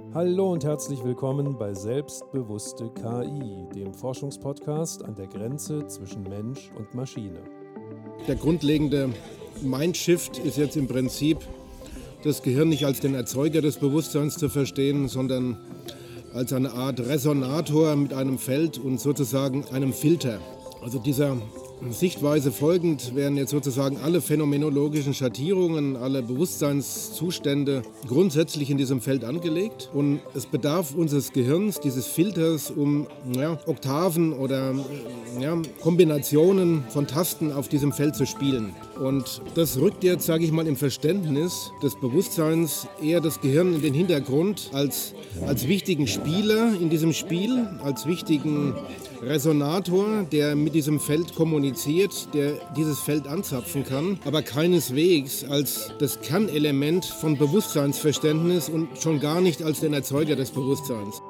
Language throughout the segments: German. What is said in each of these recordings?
Hallo und herzlich willkommen bei Selbstbewusste KI, dem Forschungspodcast an der Grenze zwischen Mensch und Maschine. Der grundlegende Mindshift ist jetzt im Prinzip, das Gehirn nicht als den Erzeuger des Bewusstseins zu verstehen, sondern als eine Art Resonator mit einem Feld und sozusagen einem Filter. Also dieser Sichtweise folgend werden jetzt sozusagen alle phänomenologischen Schattierungen, alle Bewusstseinszustände grundsätzlich in diesem Feld angelegt. Und es bedarf unseres Gehirns, dieses Filters, um Oktaven oder Kombinationen von Tasten auf diesem Feld zu spielen. Und das rückt jetzt, sage ich mal, im Verständnis des Bewusstseins eher das Gehirn in den Hintergrund als wichtigen Spieler in diesem Spiel, als wichtigen Resonator, der mit diesem Feld kommuniziert, der dieses Feld anzapfen kann, aber keineswegs als das Kernelement von Bewusstseinsverständnis und schon gar nicht als den Erzeuger des Bewusstseins.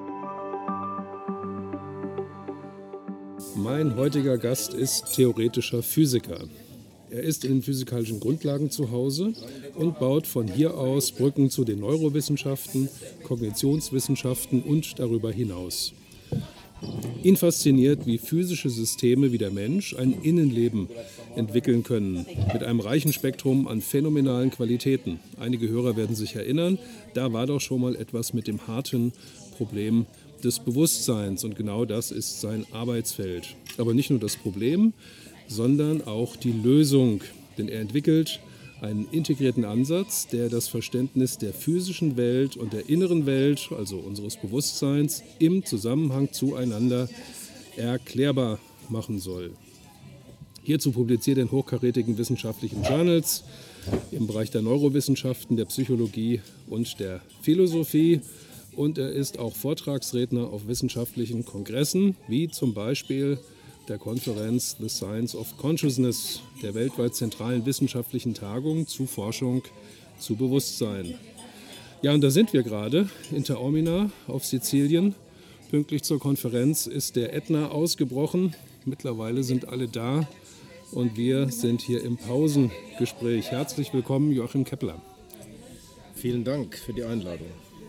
Mein heutiger Gast ist theoretischer Physiker. Er ist in den physikalischen Grundlagen zu Hause und baut von hier aus Brücken zu den Neurowissenschaften, Kognitionswissenschaften und darüber hinaus. Ihn fasziniert, wie physische Systeme wie der Mensch ein Innenleben entwickeln können, mit einem reichen Spektrum an phänomenalen Qualitäten. Einige Hörer werden sich erinnern, da war doch schon mal etwas mit dem harten Problem des Bewusstseins und genau das ist sein Arbeitsfeld. Aber nicht nur das Problem, sondern auch die Lösung, denn er entwickelt einen integrierten Ansatz, der das Verständnis der physischen Welt und der inneren Welt, also unseres Bewusstseins, im Zusammenhang zueinander erklärbar machen soll. Hierzu publiziert er in hochkarätigen wissenschaftlichen Journals im Bereich der Neurowissenschaften, der Psychologie und der Philosophie. Und er ist auch Vortragsredner auf wissenschaftlichen Kongressen, wie zum Beispiel der Konferenz The Science of Consciousness, der weltweit zentralen wissenschaftlichen Tagung zu Forschung zu Bewusstsein. Ja, und da sind wir gerade in Taormina auf Sizilien. Pünktlich zur Konferenz ist der Ätna ausgebrochen. Mittlerweile sind alle da und wir sind hier im Pausengespräch. Herzlich willkommen, Joachim Kepler. Vielen Dank für die Einladung.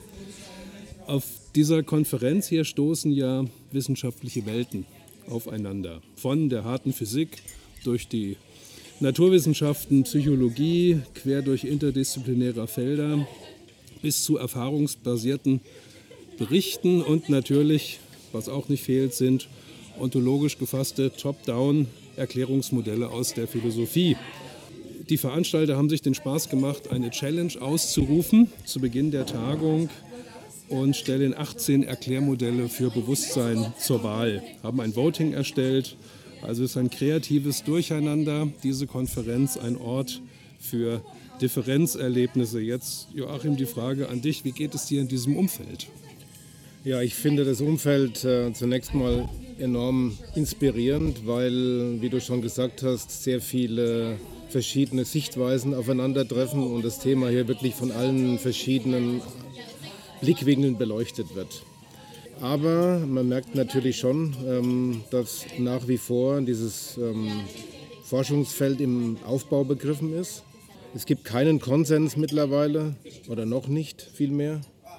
Auf dieser Konferenz hier stoßen ja wissenschaftliche Welten aufeinander. Von der harten Physik durch die Naturwissenschaften, Psychologie, quer durch interdisziplinäre Felder bis zu erfahrungsbasierten Berichten und natürlich, was auch nicht fehlt, sind ontologisch gefasste Top-Down-Erklärungsmodelle aus der Philosophie. Die Veranstalter haben sich den Spaß gemacht, eine Challenge auszurufen zu Beginn der Tagung und stellen 18 Erklärmodelle für Bewusstsein zur Wahl, haben ein Voting erstellt. Also es ist ein kreatives Durcheinander, diese Konferenz ein Ort für Differenzerlebnisse. Jetzt, Joachim, die Frage an dich, wie geht es dir in diesem Umfeld? Ja, ich finde das Umfeld zunächst mal enorm inspirierend, weil, wie du schon gesagt hast, sehr viele verschiedene Sichtweisen aufeinandertreffen und das Thema hier wirklich von allen verschiedenen Blickwinkeln beleuchtet wird. Aber man merkt natürlich schon, dass nach wie vor dieses Forschungsfeld im Aufbau begriffen ist. Es gibt keinen Konsens mittlerweile, oder noch nicht vielmehr.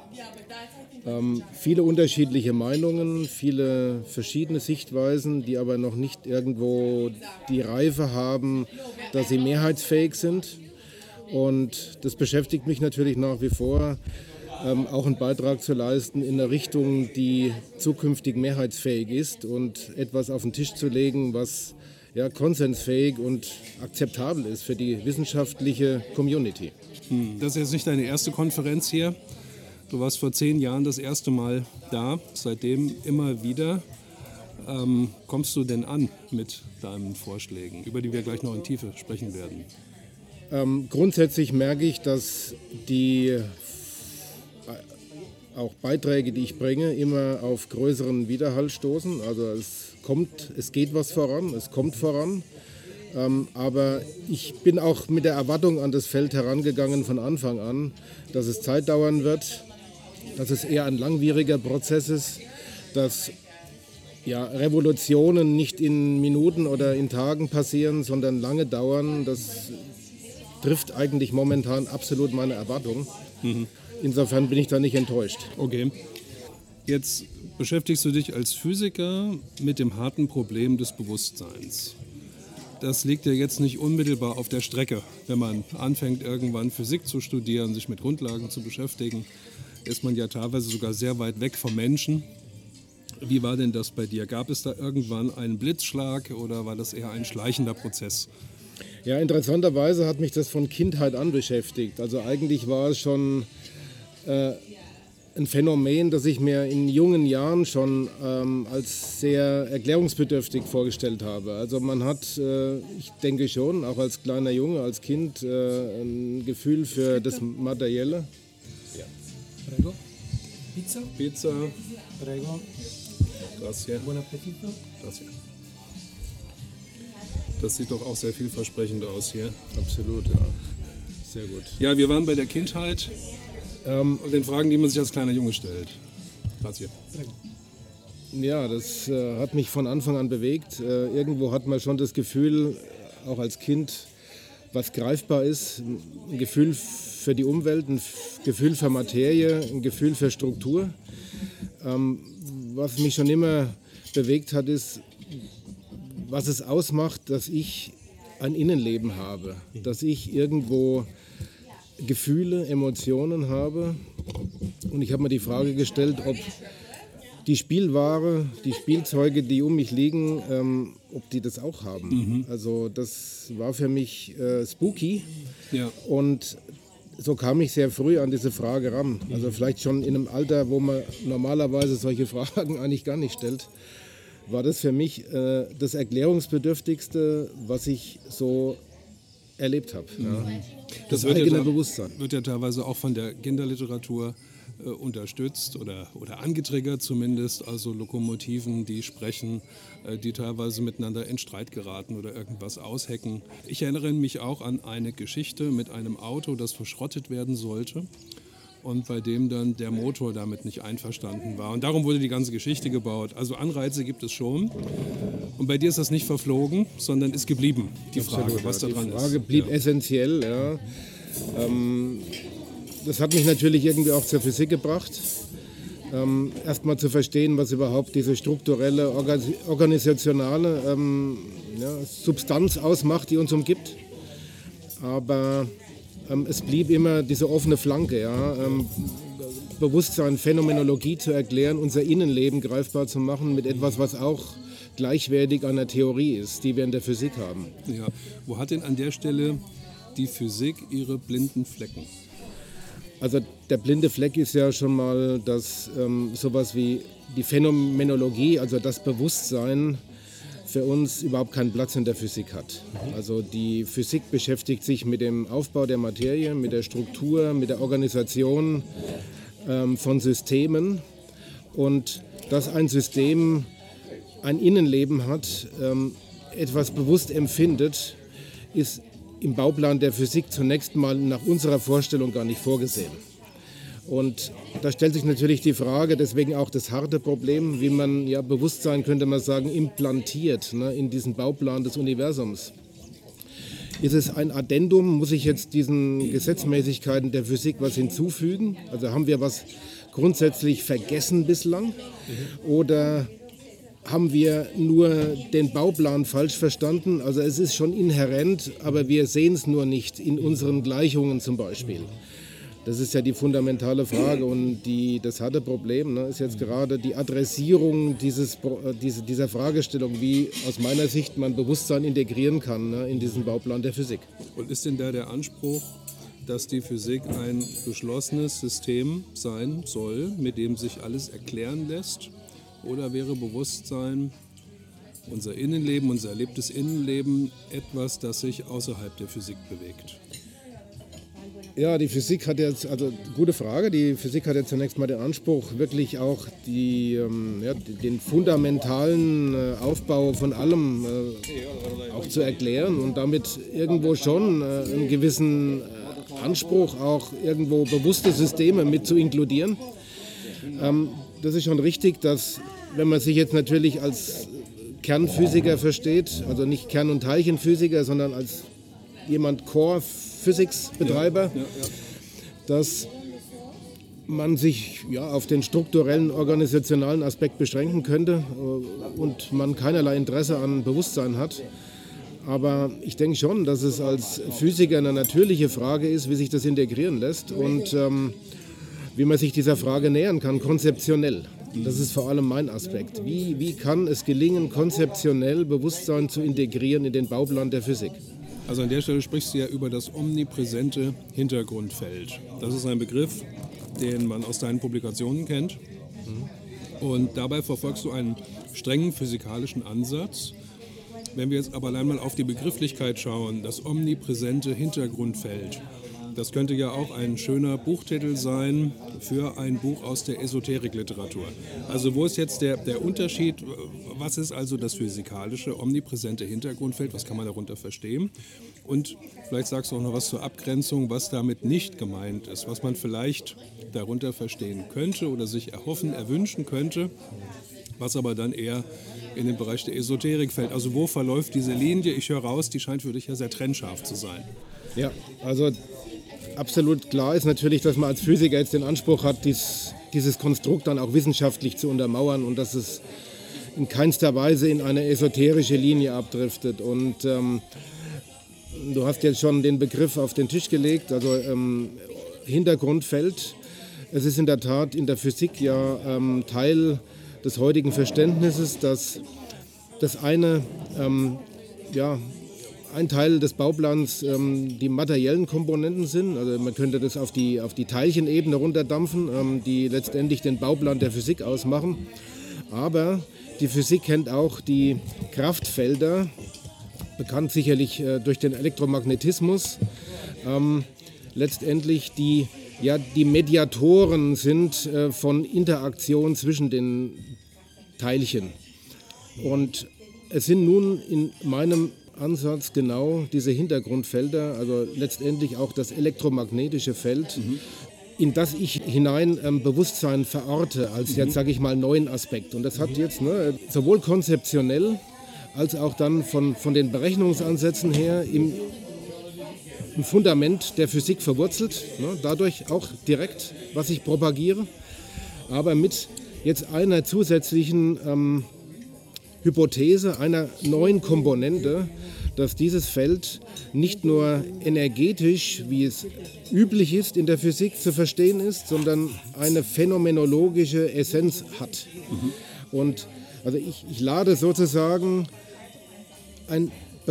Viele unterschiedliche Meinungen, viele verschiedene Sichtweisen, die aber noch nicht irgendwo die Reife haben, dass sie mehrheitsfähig sind. Und das beschäftigt mich natürlich nach wie vor, auch einen Beitrag zu leisten in eine Richtung, die zukünftig mehrheitsfähig ist und etwas auf den Tisch zu legen, was konsensfähig und akzeptabel ist für die wissenschaftliche Community. Das ist jetzt nicht deine erste Konferenz hier. Du warst vor 10 Jahren das erste Mal da, seitdem immer wieder. Kommst du denn an mit deinen Vorschlägen, über die wir gleich noch in Tiefe sprechen werden? Grundsätzlich merke ich, dass die auch Beiträge, die ich bringe, immer auf größeren Widerhall stoßen. Also es geht was voran, es kommt voran. Aber ich bin auch mit der Erwartung an das Feld herangegangen von Anfang an, dass es Zeit dauern wird, dass es eher ein langwieriger Prozess ist, dass Revolutionen nicht in Minuten oder in Tagen passieren, sondern lange dauern, dass trifft eigentlich momentan absolut meine Erwartungen. Insofern bin ich da nicht enttäuscht. Okay. Jetzt beschäftigst du dich als Physiker mit dem harten Problem des Bewusstseins. Das liegt ja jetzt nicht unmittelbar auf der Strecke. Wenn man anfängt, irgendwann Physik zu studieren, sich mit Grundlagen zu beschäftigen, ist man ja teilweise sogar sehr weit weg vom Menschen. Wie war denn das bei dir? Gab es da irgendwann einen Blitzschlag oder war das eher ein schleichender Prozess? Ja, interessanterweise hat mich das von Kindheit an beschäftigt. Also eigentlich war es schon ein Phänomen, das ich mir in jungen Jahren schon als sehr erklärungsbedürftig vorgestellt habe. Also man hat, ich denke schon, auch als kleiner Junge, als Kind, ein Gefühl für das Materielle. Ja. Prego. Pizza. Pizza. Prego. Grazie. Buon appetito. Grazie. Das sieht doch auch sehr vielversprechend aus hier. Absolut, ja. Sehr gut. Ja, wir waren bei der Kindheit und den Fragen, die man sich als kleiner Junge stellt. Grazie. Ja, das hat mich von Anfang an bewegt. Irgendwo hat man schon das Gefühl, auch als Kind, was greifbar ist, ein Gefühl für die Umwelt, ein Gefühl für Materie, ein Gefühl für Struktur. Was mich schon immer bewegt hat, ist, was es ausmacht, dass ich ein Innenleben habe, dass ich irgendwo Gefühle, Emotionen habe. Und ich habe mir die Frage gestellt, ob die Spielware, die Spielzeuge, die um mich liegen, ob die das auch haben. Also das war für mich spooky. Ja. Und so kam ich sehr früh an diese Frage ran. Also vielleicht schon in einem Alter, wo man normalerweise solche Fragen eigentlich gar nicht stellt, war das für mich das Erklärungsbedürftigste, was ich so erlebt habe. Ja. Das eigene Bewusstsein. Wird ja teilweise auch von der Kinderliteratur unterstützt oder angetriggert zumindest. Also Lokomotiven, die sprechen, die teilweise miteinander in Streit geraten oder irgendwas aushecken. Ich erinnere mich auch an eine Geschichte mit einem Auto, das verschrottet werden sollte. Und bei dem dann der Motor damit nicht einverstanden war. Und darum wurde die ganze Geschichte gebaut. Also Anreize gibt es schon. Und bei dir ist das nicht verflogen, sondern ist geblieben, die Frage, was da dran ist. Die Frage blieb essentiell. Ja. Das hat mich natürlich irgendwie auch zur Physik gebracht. Erstmal zu verstehen, was überhaupt diese strukturelle, organisationale Substanz ausmacht, die uns umgibt. Aber es blieb immer diese offene Flanke, ja? Bewusstsein, Phänomenologie zu erklären, unser Innenleben greifbar zu machen mit etwas, was auch gleichwertig an der Theorie ist, die wir in der Physik haben. Ja. Wo hat denn an der Stelle die Physik ihre blinden Flecken? Also der blinde Fleck ist ja schon mal, dass sowas wie die Phänomenologie, also das Bewusstsein, für uns überhaupt keinen Platz in der Physik hat. Also die Physik beschäftigt sich mit dem Aufbau der Materie, mit der Struktur, mit der Organisation von Systemen. Und dass ein System ein Innenleben hat, etwas bewusst empfindet, ist im Bauplan der Physik zunächst mal nach unserer Vorstellung gar nicht vorgesehen. Und da stellt sich natürlich die Frage, deswegen auch das harte Problem, wie man ja Bewusstsein, könnte man sagen, implantiert, ne, in diesen Bauplan des Universums. Ist es ein Addendum? Muss ich jetzt diesen Gesetzmäßigkeiten der Physik was hinzufügen? Also haben wir was grundsätzlich vergessen bislang? Oder haben wir nur den Bauplan falsch verstanden? Also es ist schon inhärent, aber wir sehen es nur nicht in unseren Gleichungen zum Beispiel. Das ist ja die fundamentale Frage und das harte Problem, ne, ist jetzt gerade die Adressierung dieser Fragestellung, wie aus meiner Sicht man Bewusstsein integrieren kann, ne, in diesen Bauplan der Physik. Und ist denn da der Anspruch, dass die Physik ein geschlossenes System sein soll, mit dem sich alles erklären lässt? Oder wäre Bewusstsein, unser Innenleben, unser erlebtes Innenleben, etwas, das sich außerhalb der Physik bewegt? Ja, die Physik hat jetzt, also gute Frage, die Physik hat jetzt zunächst mal den Anspruch, wirklich auch den fundamentalen Aufbau von allem auch zu erklären und damit irgendwo schon einen gewissen Anspruch, auch irgendwo bewusste Systeme mit zu inkludieren. Das ist schon richtig, dass, wenn man sich jetzt natürlich als Kernphysiker versteht, also nicht Kern- und Teilchenphysiker, sondern als jemand Core Physics Betreiber, dass man sich auf den strukturellen, organisationalen Aspekt beschränken könnte und man keinerlei Interesse an Bewusstsein hat. Aber ich denke schon, dass es als Physiker eine natürliche Frage ist, wie sich das integrieren lässt und wie man sich dieser Frage nähern kann, konzeptionell. Das ist vor allem mein Aspekt. Wie kann es gelingen, konzeptionell Bewusstsein zu integrieren in den Bauplan der Physik? Also an der Stelle sprichst du ja über das omnipräsente Hintergrundfeld. Das ist ein Begriff, den man aus deinen Publikationen kennt. Und dabei verfolgst du einen strengen physikalischen Ansatz. Wenn wir jetzt aber allein mal auf die Begrifflichkeit schauen, das omnipräsente Hintergrundfeld, das könnte ja auch ein schöner Buchtitel sein für ein Buch aus der Esoterikliteratur. Also wo ist jetzt der Unterschied? Was ist also das physikalische, omnipräsente Hintergrundfeld? Was kann man darunter verstehen? Und vielleicht sagst du auch noch was zur Abgrenzung, was damit nicht gemeint ist, was man vielleicht darunter verstehen könnte oder sich erwünschen könnte, was aber dann eher in den Bereich der Esoterik fällt. Also wo verläuft diese Linie? Ich höre raus, die scheint für dich ja sehr trennscharf zu sein. Ja, also absolut klar ist natürlich, dass man als Physiker jetzt den Anspruch hat, dieses Konstrukt dann auch wissenschaftlich zu untermauern und dass es in keinster Weise in eine esoterische Linie abdriftet. Und du hast jetzt schon den Begriff auf den Tisch gelegt, also Hintergrundfeld. Es ist in der Tat in der Physik ja Teil des heutigen Verständnisses, dass das ein Teil des Bauplans die materiellen Komponenten sind. Also man könnte das auf die Teilchenebene runterdampfen, die letztendlich den Bauplan der Physik ausmachen. Aber die Physik kennt auch die Kraftfelder, bekannt sicherlich durch den Elektromagnetismus, letztendlich die Mediatoren sind von Interaktion zwischen den Teilchen. Und es sind nun in meinem Ansatz genau diese Hintergrundfelder, also letztendlich auch das elektromagnetische Feld, in das ich hinein Bewusstsein verorte, als jetzt sage ich mal neuen Aspekt. Und das hat jetzt sowohl konzeptionell als auch dann von den Berechnungsansätzen her im Fundament der Physik verwurzelt, dadurch auch direkt, was ich propagiere, aber mit jetzt einer zusätzlichen Hypothese, einer neuen Komponente, dass dieses Feld nicht nur energetisch, wie es üblich ist in der Physik zu verstehen ist, sondern eine phänomenologische Essenz hat. Und also ich lade sozusagen einen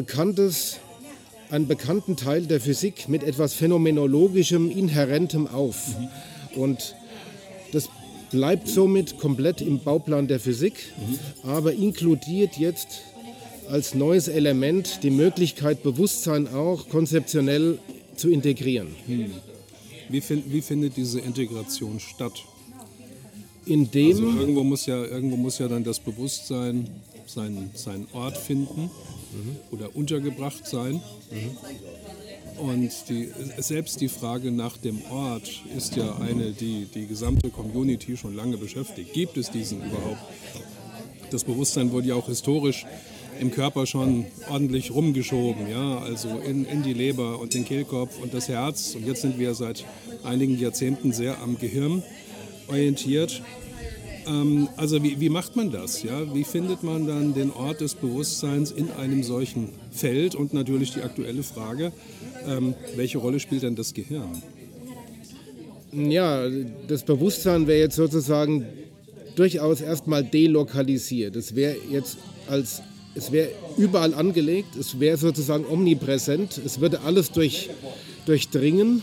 bekannten Teil der Physik mit etwas Phänomenologischem, Inhärentem auf. Und das bleibt somit komplett im Bauplan der Physik, aber inkludiert jetzt als neues Element die Möglichkeit, Bewusstsein auch konzeptionell zu integrieren. Wie findet diese Integration statt? Also irgendwo muss ja dann das Bewusstsein seinen Ort finden oder untergebracht sein. Und selbst die Frage nach dem Ort ist ja eine, die gesamte Community schon lange beschäftigt. Gibt es diesen überhaupt? Das Bewusstsein wurde ja auch historisch im Körper schon ordentlich rumgeschoben, ja, also in die Leber und den Kehlkopf und das Herz. Und jetzt sind wir seit einigen Jahrzehnten sehr am Gehirn orientiert. Also wie macht man das? Ja? Wie findet man dann den Ort des Bewusstseins in einem solchen Feld? Und natürlich die aktuelle Frage, welche Rolle spielt denn das Gehirn? Ja, das Bewusstsein wäre jetzt sozusagen durchaus erstmal delokalisiert. Es wäre überall angelegt, es wäre sozusagen omnipräsent, es würde alles durchdringen.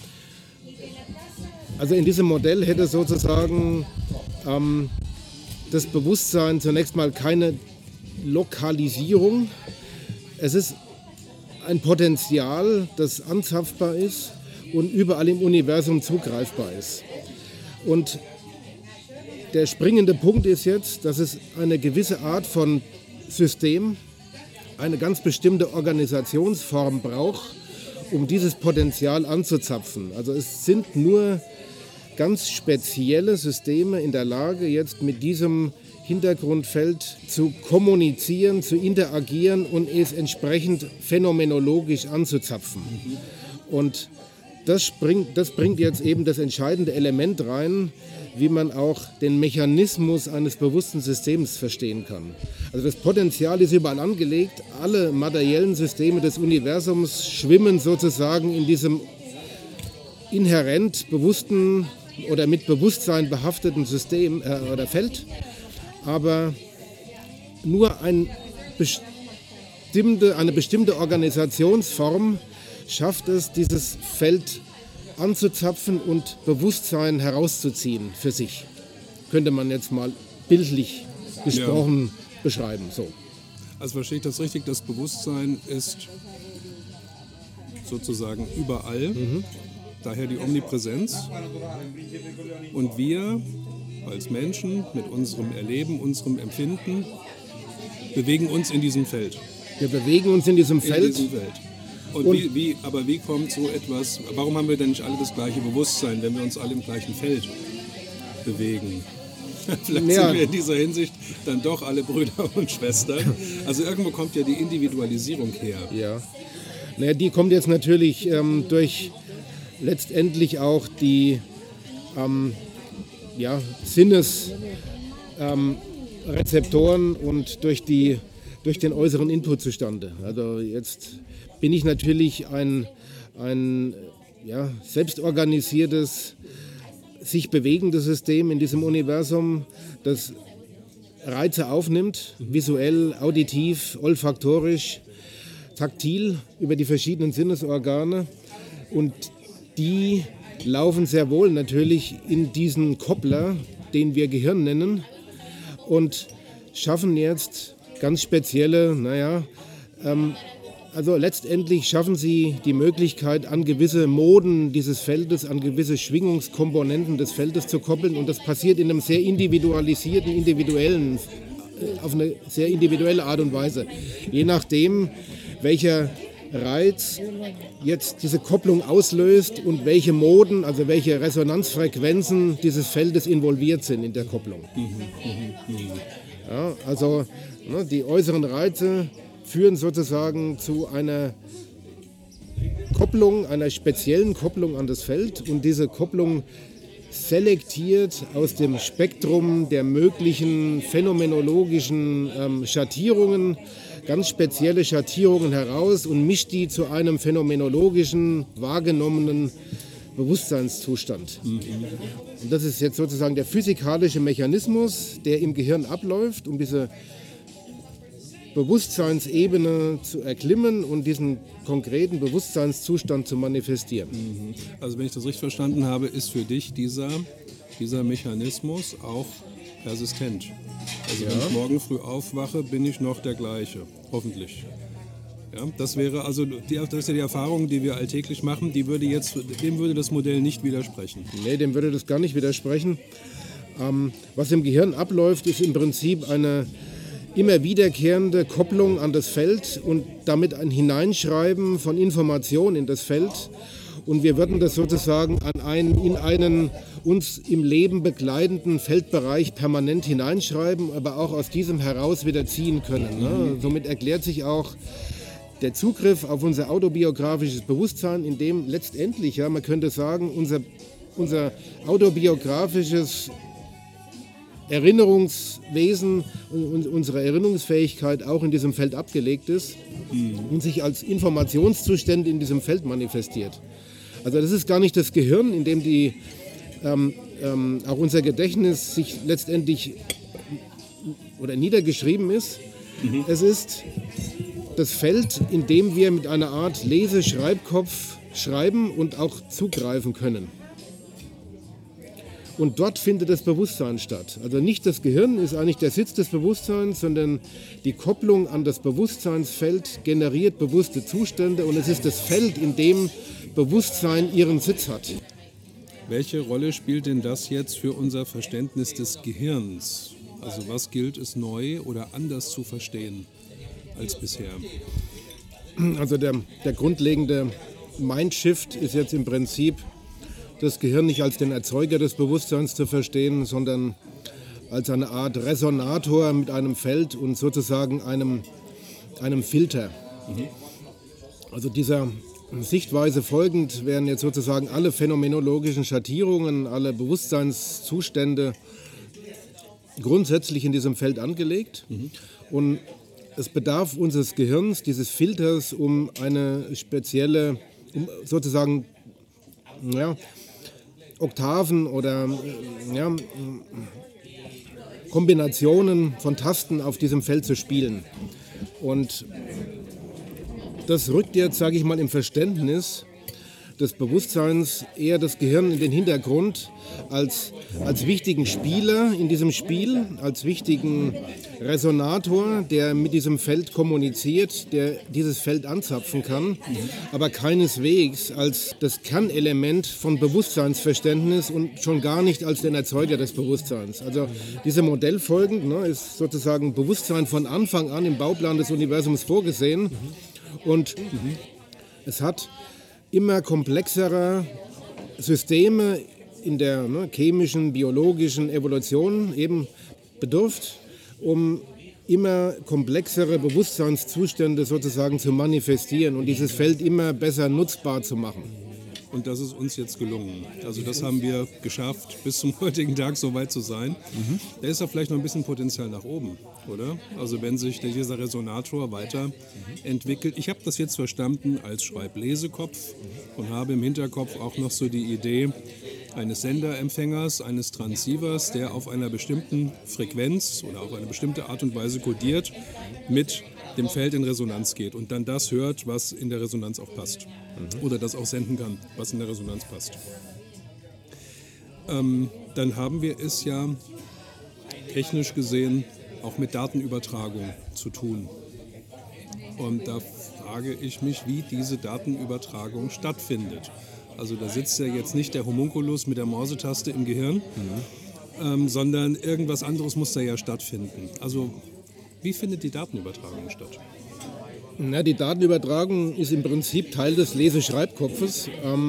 Also in diesem Modell hätte sozusagen das Bewusstsein zunächst mal keine Lokalisierung. Es ist ein Potenzial, das anzapfbar ist und überall im Universum zugreifbar ist. Und der springende Punkt ist jetzt, dass es eine gewisse Art von System, eine ganz bestimmte Organisationsform braucht, um dieses Potenzial anzuzapfen. Also es sind nur ganz spezielle Systeme in der Lage, jetzt mit diesem Hintergrundfeld zu kommunizieren, zu interagieren und es entsprechend phänomenologisch anzuzapfen. Und das bringt jetzt eben das entscheidende Element rein, wie man auch den Mechanismus eines bewussten Systems verstehen kann. Also das Potenzial ist überall angelegt. Alle materiellen Systeme des Universums schwimmen sozusagen in diesem inhärent bewussten oder mit Bewusstsein behafteten System oder Feld. Aber nur eine bestimmte Organisationsform schafft es, dieses Feld anzuzapfen und Bewusstsein herauszuziehen für sich. Könnte man jetzt mal bildlich gesprochen beschreiben. So. Also verstehe ich das richtig, das Bewusstsein ist sozusagen überall, daher die Omnipräsenz. Und wir als Menschen mit unserem Erleben, unserem Empfinden bewegen uns in diesem Feld. Wir bewegen uns in diesem Feld. Und wie kommt so etwas, warum haben wir denn nicht alle das gleiche Bewusstsein, wenn wir uns alle im gleichen Feld bewegen? Vielleicht sind wir in dieser Hinsicht dann doch alle Brüder und Schwestern. Also irgendwo kommt ja die Individualisierung her. Ja, naja, die kommt jetzt natürlich durch letztendlich auch die Sinnesrezeptoren und durch den äußeren Input zustande. Also jetzt bin ich natürlich ein selbstorganisiertes, sich bewegendes System in diesem Universum, das Reize aufnimmt, visuell, auditiv, olfaktorisch, taktil über die verschiedenen Sinnesorgane. Und die laufen sehr wohl natürlich in diesen Koppler, den wir Gehirn nennen, und schaffen jetzt ganz spezielle, also letztendlich schaffen sie die Möglichkeit, an gewisse Moden dieses Feldes, an gewisse Schwingungskomponenten des Feldes zu koppeln. Und das passiert in einem sehr auf eine sehr individuelle Art und Weise. Je nachdem, welcher Reiz jetzt diese Kopplung auslöst und welche Moden, also welche Resonanzfrequenzen dieses Feldes involviert sind in der Kopplung. Ja, also die äußeren Reize führen sozusagen zu einer Kopplung, einer speziellen Kopplung an das Feld, und diese Kopplung selektiert aus dem Spektrum der möglichen phänomenologischen Schattierungen ganz spezielle Schattierungen heraus und mischt die zu einem phänomenologischen, wahrgenommenen Bewusstseinszustand. Und das ist jetzt sozusagen der physikalische Mechanismus, der im Gehirn abläuft, um diese Bewusstseinsebene zu erklimmen und diesen konkreten Bewusstseinszustand zu manifestieren. Also wenn ich das richtig verstanden habe, ist für dich dieser Mechanismus auch persistent. Also wenn ich morgen früh aufwache, bin ich noch der gleiche, hoffentlich. Ja, das wäre also das ist ja die Erfahrung, die wir alltäglich machen, dem würde das Modell nicht widersprechen. Nee, dem würde das gar nicht widersprechen. Was im Gehirn abläuft, ist im Prinzip eine immer wiederkehrende Kopplung an das Feld und damit ein Hineinschreiben von Informationen in das Feld. Und wir würden das sozusagen in einen uns im Leben begleitenden Feldbereich permanent hineinschreiben, aber auch aus diesem heraus wieder ziehen können. Ne? Somit erklärt sich auch der Zugriff auf unser autobiografisches Bewusstsein, in dem letztendlich, man könnte sagen, unser autobiografisches Erinnerungswesen und unsere Erinnerungsfähigkeit auch in diesem Feld abgelegt ist und sich als Informationszustände in diesem Feld manifestiert. Also das ist gar nicht das Gehirn, in dem auch unser Gedächtnis sich letztendlich oder niedergeschrieben ist. Es ist das Feld, in dem wir mit einer Art Lese-Schreibkopf schreiben und auch zugreifen können. Und dort findet das Bewusstsein statt. Also nicht das Gehirn ist eigentlich der Sitz des Bewusstseins, sondern die Kopplung an das Bewusstseinsfeld generiert bewusste Zustände, und es ist das Feld, in dem Bewusstsein ihren Sitz hat. Welche Rolle spielt denn das jetzt für unser Verständnis des Gehirns? Also was gilt es neu oder anders zu verstehen als bisher? Also der grundlegende Mindshift ist jetzt im Prinzip, das Gehirn nicht als den Erzeuger des Bewusstseins zu verstehen, sondern als eine Art Resonator mit einem Feld und sozusagen einem Filter. Also dieser Sichtweise folgend werden jetzt sozusagen alle phänomenologischen Schattierungen, alle Bewusstseinszustände grundsätzlich in diesem Feld angelegt. Und es bedarf unseres Gehirns, dieses Filters, um eine spezielle, sozusagen Oktaven oder Kombinationen von Tasten auf diesem Feld zu spielen. Und das rückt jetzt, sage ich mal, im Verständnis des Bewusstseins eher das Gehirn in den Hintergrund als wichtigen Spieler in diesem Spiel, als wichtigen Resonator, der mit diesem Feld kommuniziert, der dieses Feld anzapfen kann, aber keineswegs als das Kernelement von Bewusstseinsverständnis und schon gar nicht als den Erzeuger des Bewusstseins. Also diese Modell folgend ist sozusagen Bewusstsein von Anfang an im Bauplan des Universums vorgesehen und es hat immer komplexere Systeme in der chemischen, biologischen Evolution eben bedurft, um immer komplexere Bewusstseinszustände sozusagen zu manifestieren und dieses Feld immer besser nutzbar zu machen. Und das ist uns jetzt gelungen. Also das haben wir geschafft, bis zum heutigen Tag so weit zu sein. Da ist ja vielleicht noch ein bisschen Potenzial nach oben, oder? Also wenn sich dieser Resonator weiterentwickelt. Ich habe das jetzt verstanden als Schreib-Lesekopf und habe im Hinterkopf auch noch so die Idee eines Senderempfängers, eines Transceivers, der auf einer bestimmten Frequenz oder auf eine bestimmte Art und Weise kodiert mit dem Feld in Resonanz geht und dann das hört, was in der Resonanz auch passt. Oder das auch senden kann, was in der Resonanz passt. Dann haben wir es ja technisch gesehen auch mit Datenübertragung zu tun. Und da frage ich mich, wie diese Datenübertragung stattfindet. Also da sitzt ja jetzt nicht der Homunculus mit der Mausetaste im Gehirn, sondern irgendwas anderes muss da ja stattfinden. Also wie findet die Datenübertragung statt? Na, die Datenübertragung ist im Prinzip Teil des Lese-Schreibkopfes.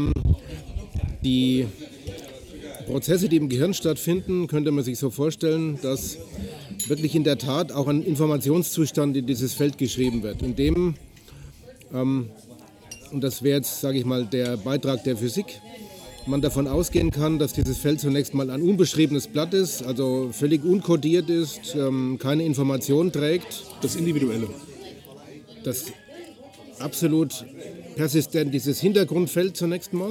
Die Prozesse, die im Gehirn stattfinden, könnte man sich so vorstellen, dass wirklich in der Tat auch ein Informationszustand in dieses Feld geschrieben wird, in dem, und das wäre jetzt, sage ich mal, der Beitrag der Physik, man davon ausgehen kann, dass dieses Feld zunächst mal ein unbeschriebenes Blatt ist, also völlig unkodiert ist, keine Information trägt. Das Individuelle. Das absolut persistent, dieses Hintergrundfeld zunächst mal,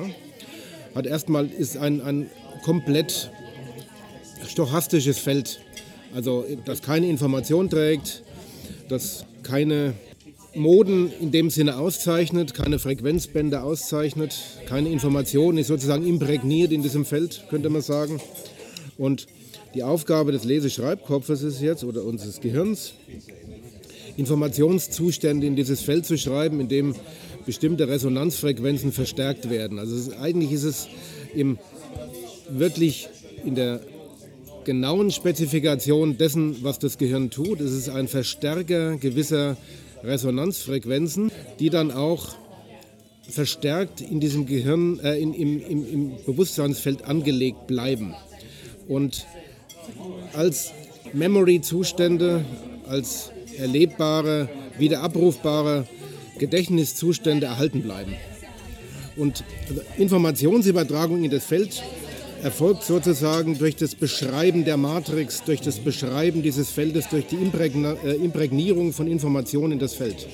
ist ein komplett stochastisches Feld, also das keine Information trägt, das keine Moden in dem Sinne auszeichnet, keine Frequenzbänder auszeichnet, keine Information ist sozusagen imprägniert in diesem Feld, könnte man sagen. Und die Aufgabe des Lese-Schreibkopfes ist jetzt, oder unseres Gehirns, Informationszustände in dieses Feld zu schreiben, in dem bestimmte Resonanzfrequenzen verstärkt werden. Also eigentlich ist es wirklich in der genauen Spezifikation dessen, was das Gehirn tut. Es ist ein Verstärker gewisser Resonanzfrequenzen, die dann auch verstärkt in diesem Gehirn, im Bewusstseinsfeld angelegt bleiben. Und als Memory-Zustände, als erlebbare, wieder abrufbare Gedächtniszustände erhalten bleiben. Und Informationsübertragung in das Feld erfolgt sozusagen durch das Beschreiben der Matrix, durch das Beschreiben dieses Feldes, durch die Imprägnierung von Informationen in das Feld.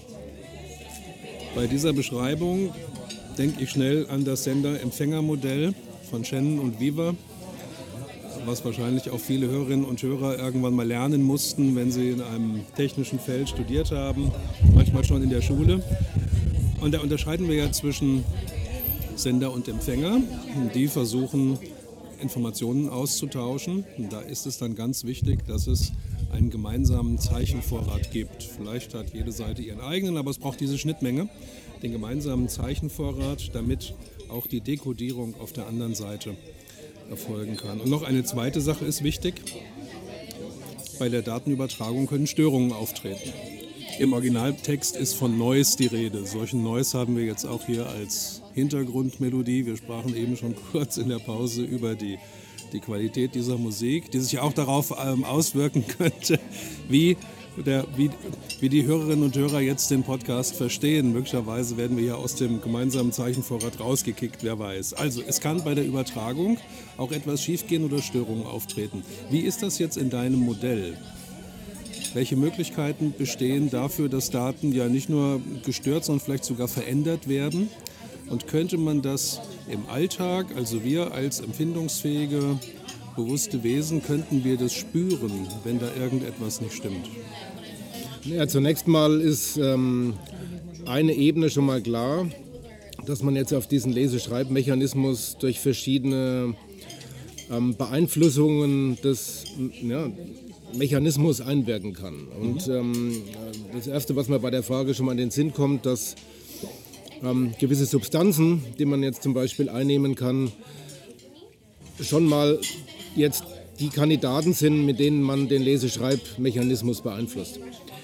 Bei dieser Beschreibung denke ich schnell an das Sender-Empfänger-Modell von Shannon und Weaver, was wahrscheinlich auch viele Hörerinnen und Hörer irgendwann mal lernen mussten, wenn sie in einem technischen Feld studiert haben, manchmal schon in der Schule. Und da unterscheiden wir ja zwischen Sender und Empfänger. Die versuchen, Informationen auszutauschen. Und da ist es dann ganz wichtig, dass es einen gemeinsamen Zeichenvorrat gibt. Vielleicht hat jede Seite ihren eigenen, aber es braucht diese Schnittmenge, den gemeinsamen Zeichenvorrat, damit auch die Dekodierung auf der anderen Seite erfolgen kann. Und noch eine zweite Sache ist wichtig. Bei der Datenübertragung können Störungen auftreten. Im Originaltext ist von Noise die Rede. Solchen Noise haben wir jetzt auch hier als Hintergrundmelodie. Wir sprachen eben schon kurz in der Pause über die die Qualität dieser Musik, die sich ja auch darauf auswirken könnte, wie die Hörerinnen und Hörer jetzt den Podcast verstehen. Möglicherweise werden wir ja aus dem gemeinsamen Zeichenvorrat rausgekickt, wer weiß. Also es kann bei der Übertragung auch etwas schiefgehen oder Störungen auftreten. Wie ist das jetzt in deinem Modell? Welche Möglichkeiten bestehen dafür, dass Daten ja nicht nur gestört, sondern vielleicht sogar verändert werden? Und könnte man das im Alltag, also wir als empfindungsfähige, bewusste Wesen, könnten wir das spüren, wenn da irgendetwas nicht stimmt? Ja, zunächst mal ist eine Ebene schon mal klar, dass man jetzt auf diesen Leseschreibmechanismus durch verschiedene Beeinflussungen des Mechanismus einwirken kann. Und das Erste, was mir bei der Frage schon mal in den Sinn kommt, dass gewisse Substanzen, die man jetzt zum Beispiel einnehmen kann, schon mal jetzt die Kandidaten sind, mit denen man den Leseschreibmechanismus beeinflusst.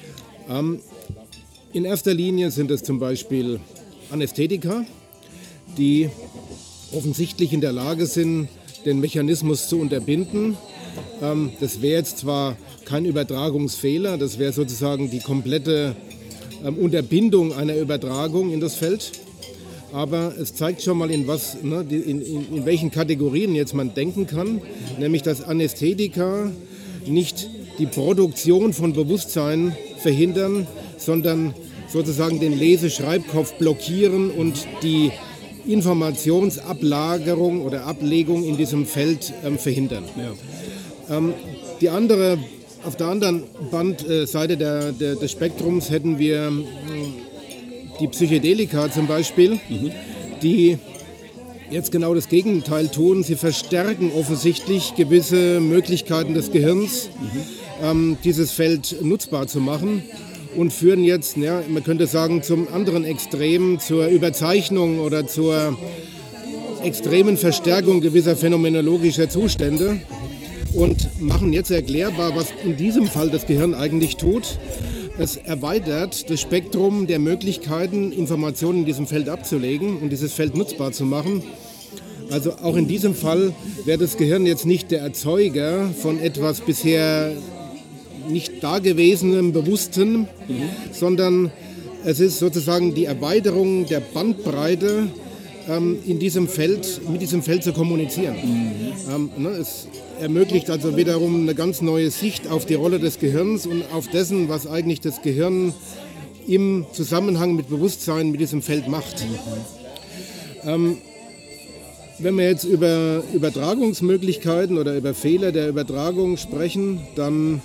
In erster Linie sind es zum Beispiel Anästhetika, die offensichtlich in der Lage sind, den Mechanismus zu unterbinden. Das wäre jetzt zwar kein Übertragungsfehler, das wäre sozusagen die komplette Unterbindung einer Übertragung in das Feld. Aber es zeigt schon mal, in welchen Kategorien jetzt man denken kann, nämlich dass Anästhetika nicht die Produktion von Bewusstsein verhindern, sondern sozusagen den Leseschreibkopf blockieren und die Informationsablagerung oder Ablegung in diesem Feld verhindern. Ja. Auf der anderen Bandseite des Spektrums hätten wir die Psychedelika zum Beispiel, die jetzt genau das Gegenteil tun. Sie verstärken offensichtlich gewisse Möglichkeiten des Gehirns, dieses Feld nutzbar zu machen und führen jetzt, man könnte sagen, zum anderen Extrem, zur Überzeichnung oder zur extremen Verstärkung gewisser phänomenologischer Zustände und machen jetzt erklärbar, was in diesem Fall das Gehirn eigentlich tut. Es erweitert das Spektrum der Möglichkeiten, Informationen in diesem Feld abzulegen und dieses Feld nutzbar zu machen. Also auch in diesem Fall wäre das Gehirn jetzt nicht der Erzeuger von etwas bisher nicht Dagewesenem, Bewusstem, sondern es ist sozusagen die Erweiterung der Bandbreite in diesem Feld, mit diesem Feld zu kommunizieren. Es ermöglicht also wiederum eine ganz neue Sicht auf die Rolle des Gehirns und auf dessen, was eigentlich das Gehirn im Zusammenhang mit Bewusstsein mit diesem Feld macht. Wenn wir jetzt über Übertragungsmöglichkeiten oder über Fehler der Übertragung sprechen, dann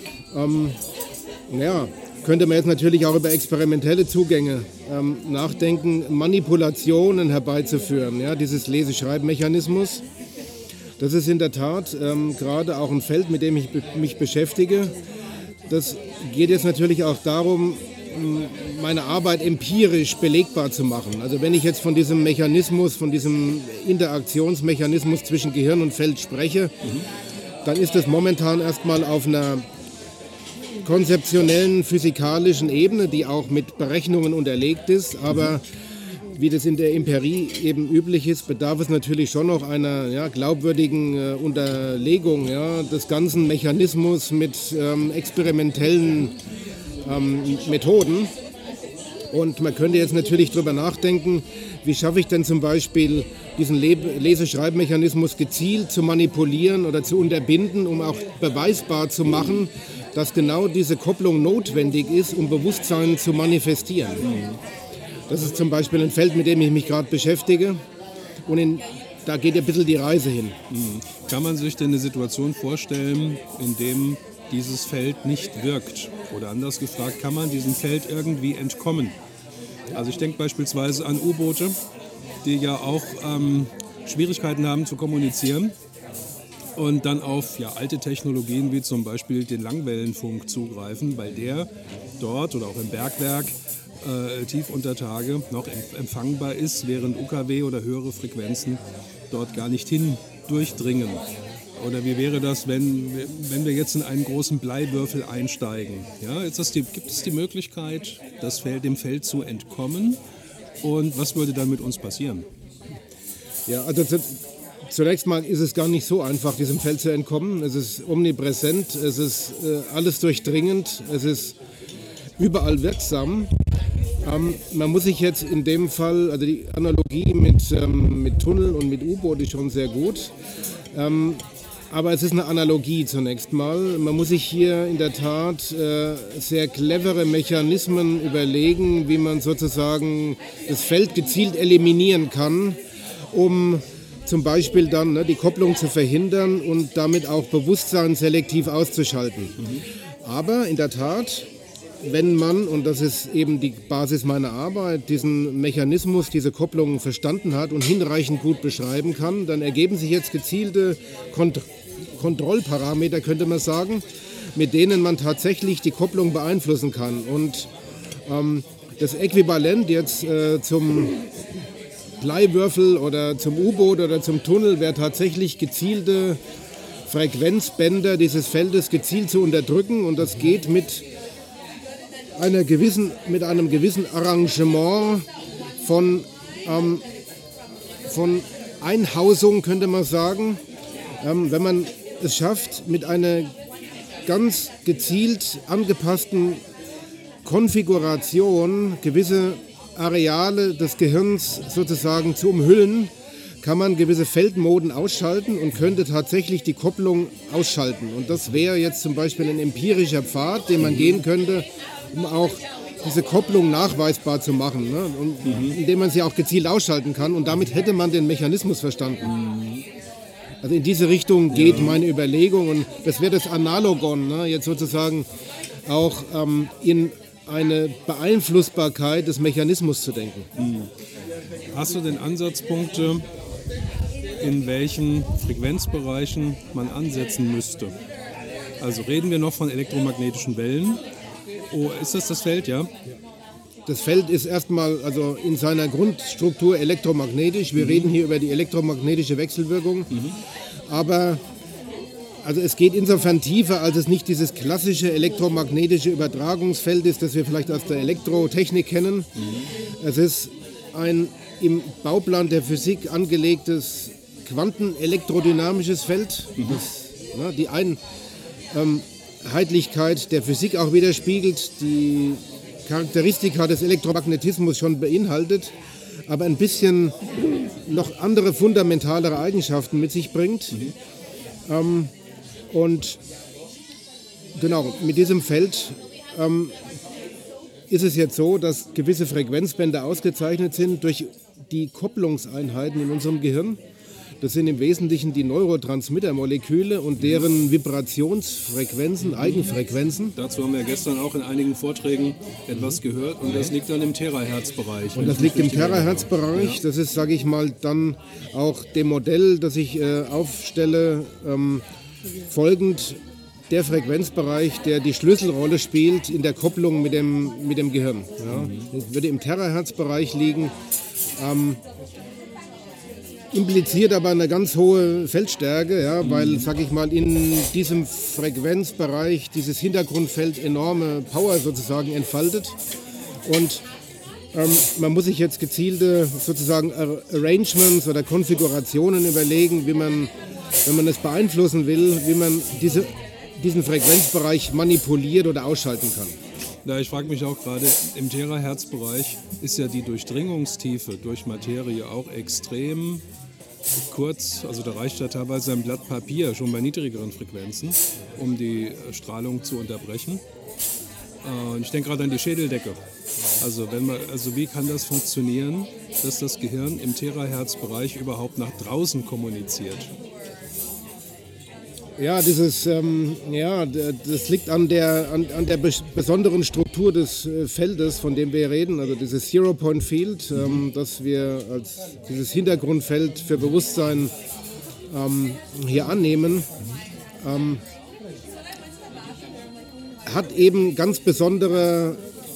könnte man jetzt natürlich auch über experimentelle Zugänge nachdenken, Manipulationen herbeizuführen, dieses Leseschreibmechanismus. Das ist in der Tat gerade auch ein Feld, mit dem ich mich beschäftige. Das geht jetzt natürlich auch darum, meine Arbeit empirisch belegbar zu machen. Also wenn ich jetzt von diesem Mechanismus, von diesem Interaktionsmechanismus zwischen Gehirn und Feld spreche, dann ist das momentan erstmal auf einer konzeptionellen, physikalischen Ebene, die auch mit Berechnungen unterlegt ist, aber wie das in der Empirie eben üblich ist, bedarf es natürlich schon noch einer glaubwürdigen Unterlegung des ganzen Mechanismus mit experimentellen Methoden. Und man könnte jetzt natürlich darüber nachdenken, wie schaffe ich denn zum Beispiel diesen Leseschreibmechanismus gezielt zu manipulieren oder zu unterbinden, um auch beweisbar zu machen, dass genau diese Kopplung notwendig ist, um Bewusstsein zu manifestieren. Das ist zum Beispiel ein Feld, mit dem ich mich gerade beschäftige und da geht ein bisschen die Reise hin. Kann man sich denn eine Situation vorstellen, in dem dieses Feld nicht wirkt? Oder anders gefragt, kann man diesem Feld irgendwie entkommen? Also ich denke beispielsweise an U-Boote, die ja auch Schwierigkeiten haben zu kommunizieren und dann auf alte Technologien wie zum Beispiel den Langwellenfunk zugreifen, weil der dort oder auch im Bergwerk tief unter Tage noch empfangbar ist, während UKW oder höhere Frequenzen dort gar nicht hindurchdringen. Oder wie wäre das, wenn wir jetzt in einen großen Bleiwürfel einsteigen? Ja, gibt es die Möglichkeit, dem Feld zu entkommen? Und was würde dann mit uns passieren? Ja, also Zunächst mal ist es gar nicht so einfach, diesem Feld zu entkommen. Es ist omnipräsent, es ist alles durchdringend, es ist überall wirksam. Man muss sich jetzt in dem Fall, also die Analogie mit Tunneln und mit U-Boot ist schon sehr gut. Aber es ist eine Analogie zunächst mal. Man muss sich hier in der Tat sehr clevere Mechanismen überlegen, wie man sozusagen das Feld gezielt eliminieren kann, um zum Beispiel dann die Kopplung zu verhindern und damit auch Bewusstsein selektiv auszuschalten. Aber in der Tat, wenn man, und das ist eben die Basis meiner Arbeit, diesen Mechanismus, diese Kopplung verstanden hat und hinreichend gut beschreiben kann, dann ergeben sich jetzt gezielte Kontrollparameter, könnte man sagen, mit denen man tatsächlich die Kopplung beeinflussen kann. Und das Äquivalent jetzt zum Bleiwürfel oder zum U-Boot oder zum Tunnel wäre tatsächlich gezielte Frequenzbänder dieses Feldes gezielt zu unterdrücken, und das geht mit einem gewissen Arrangement von Einhausung, könnte man sagen. Wenn man es schafft, mit einer ganz gezielt angepassten Konfiguration gewisse Areale des Gehirns sozusagen zu umhüllen, kann man gewisse Feldmoden ausschalten und könnte tatsächlich die Kopplung ausschalten. Und das wäre jetzt zum Beispiel ein empirischer Pfad, den man gehen könnte, um auch diese Kopplung nachweisbar zu machen, ne? Und indem man sie auch gezielt ausschalten kann. Und damit hätte man den Mechanismus verstanden. Also in diese Richtung geht meine Überlegung. Und das wäre das Analogon, ne? Jetzt sozusagen auch in eine Beeinflussbarkeit des Mechanismus zu denken. Hast du denn Ansatzpunkte, in welchen Frequenzbereichen man ansetzen müsste? Also reden wir noch von elektromagnetischen Wellen? Oh, ist das Feld, ja? Das Feld ist erstmal also in seiner Grundstruktur elektromagnetisch. Wir reden hier über die elektromagnetische Wechselwirkung. Aber also es geht insofern tiefer, als es nicht dieses klassische elektromagnetische Übertragungsfeld ist, das wir vielleicht aus der Elektrotechnik kennen. Es ist ein im Bauplan der Physik angelegtes quantenelektrodynamisches Feld, das die Einheitlichkeit der Physik auch widerspiegelt, die Charakteristika des Elektromagnetismus schon beinhaltet, aber ein bisschen noch andere fundamentalere Eigenschaften mit sich bringt. Und genau, mit diesem Feld ist es jetzt so, dass gewisse Frequenzbänder ausgezeichnet sind durch die Kopplungseinheiten in unserem Gehirn. Das sind im Wesentlichen die Neurotransmittermoleküle und deren Vibrationsfrequenzen, Eigenfrequenzen. Dazu haben wir gestern auch in einigen Vorträgen etwas gehört, und das liegt dann im Terahertz-Bereich. Und das liegt im Terahertz-Bereich. Das ist, sage ich mal, dann auch dem Modell, das ich aufstelle, folgend der Frequenzbereich, der die Schlüsselrolle spielt in der Kopplung mit dem Gehirn. Ja. Das würde im Terahertz-Bereich liegen. Impliziert aber eine ganz hohe Feldstärke, ja, weil, sag ich mal, in diesem Frequenzbereich dieses Hintergrundfeld enorme Power sozusagen entfaltet. Und man muss sich jetzt gezielte sozusagen Arrangements oder Konfigurationen überlegen, wie man, wenn man es beeinflussen will, wie man diesen Frequenzbereich manipuliert oder ausschalten kann. Ja, ich frage mich auch gerade, im Terahertz-Bereich ist ja die Durchdringungstiefe durch Materie auch extrem kurz. Also da reicht ja teilweise ein Blatt Papier schon bei niedrigeren Frequenzen, um die Strahlung zu unterbrechen. Und ich denke gerade an die Schädeldecke. Also wie kann das funktionieren, dass das Gehirn im Terahertz-Bereich überhaupt nach draußen kommuniziert? Ja, das liegt an der besonderen Struktur des Feldes, von dem wir reden, also dieses Zero-Point-Field, das wir als dieses Hintergrundfeld für Bewusstsein hier annehmen, hat eben ganz besondere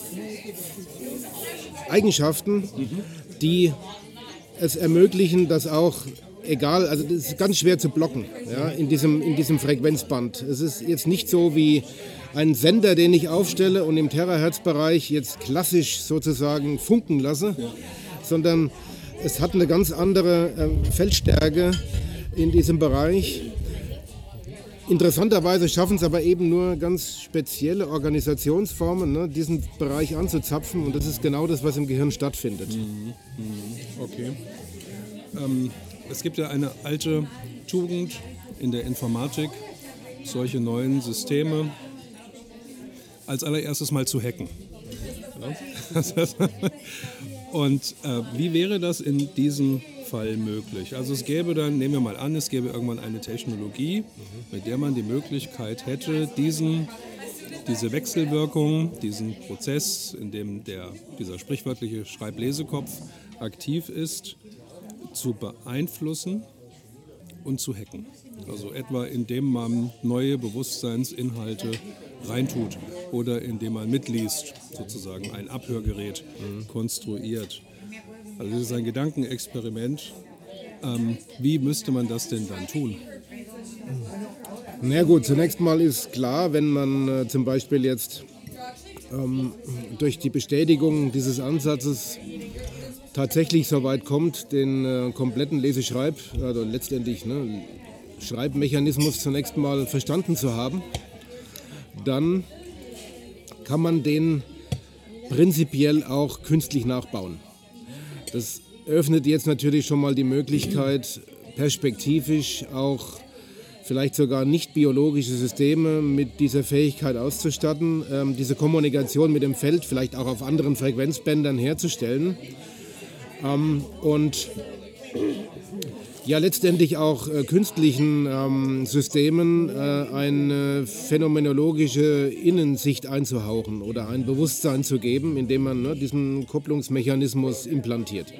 Eigenschaften, die es ermöglichen, dass auch also das ist ganz schwer zu blocken, ja, in diesem Frequenzband. Es ist jetzt nicht so wie ein Sender, den ich aufstelle und im Terahertz-Bereich jetzt klassisch sozusagen funken lasse, sondern es hat eine ganz andere Feldstärke, in diesem Bereich. Interessanterweise schaffen es aber eben nur ganz spezielle Organisationsformen, ne, diesen Bereich anzuzapfen, und das ist genau das, was im Gehirn stattfindet. Okay. Es gibt ja eine alte Tugend in der Informatik, solche neuen Systeme als allererstes mal zu hacken. Ja? Und wie wäre das in diesem Fall möglich? Also es gäbe dann, nehmen wir mal an, es gäbe irgendwann eine Technologie, mit der man die Möglichkeit hätte, diese Wechselwirkung, diesen Prozess, in dem dieser sprichwörtliche Schreib-Lesekopf aktiv ist, zu beeinflussen und zu hacken. Also etwa indem man neue Bewusstseinsinhalte reintut oder indem man mitliest, sozusagen ein Abhörgerät konstruiert. Also das ist ein Gedankenexperiment. Wie müsste man das denn dann tun? Na gut, zunächst mal ist klar, wenn man zum Beispiel jetzt durch die Bestätigung dieses Ansatzes tatsächlich so weit kommt, den kompletten Leseschreib, also letztendlich Schreibmechanismus zunächst mal verstanden zu haben, dann kann man den prinzipiell auch künstlich nachbauen. Das öffnet jetzt natürlich schon mal die Möglichkeit, perspektivisch auch vielleicht sogar nicht biologische Systeme mit dieser Fähigkeit auszustatten, diese Kommunikation mit dem Feld vielleicht auch auf anderen Frequenzbändern herzustellen und ja letztendlich auch künstlichen Systemen eine phänomenologische Innensicht einzuhauchen oder ein Bewusstsein zu geben, indem man diesen Kopplungsmechanismus implantiert.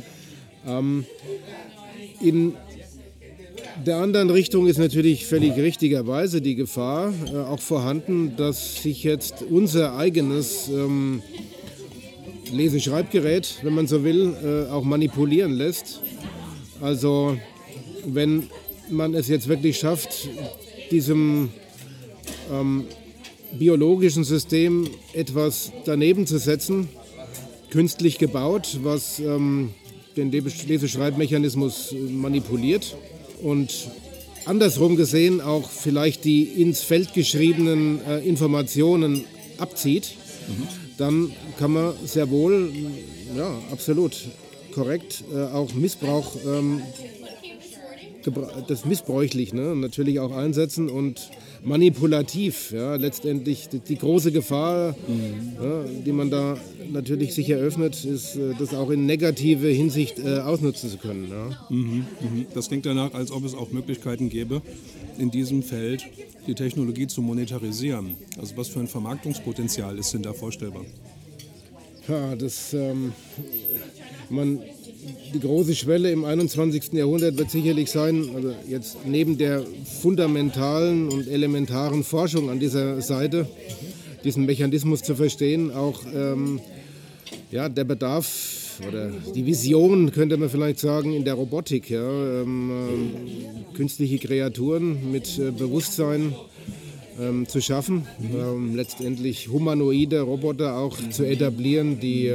In der anderen Richtung ist natürlich völlig richtigerweise die Gefahr auch vorhanden, dass sich jetzt unser eigenes Leseschreibgerät, wenn man so will, auch manipulieren lässt. Also wenn man es jetzt wirklich schafft, diesem biologischen System etwas daneben zu setzen, künstlich gebaut, was den Leseschreibmechanismus manipuliert und andersrum gesehen auch vielleicht die ins Feld geschriebenen Informationen abzieht, dann kann man sehr wohl, ja, absolut korrekt, auch Missbrauch, das missbräuchlich natürlich auch einsetzen und manipulativ, ja, letztendlich die große Gefahr, die man da natürlich sich eröffnet, ist, das auch in negative Hinsicht ausnutzen zu können. Ja. Das klingt danach, als ob es auch Möglichkeiten gäbe, in diesem Feld die Technologie zu monetarisieren. Also was für ein Vermarktungspotenzial ist denn da vorstellbar? Ja, die große Schwelle im 21. Jahrhundert wird sicherlich sein, also jetzt neben der fundamentalen und elementaren Forschung an dieser Seite, diesen Mechanismus zu verstehen, auch der Bedarf oder die Vision, könnte man vielleicht sagen, in der Robotik, ja, künstliche Kreaturen mit Bewusstsein zu schaffen, letztendlich humanoide Roboter auch zu etablieren, die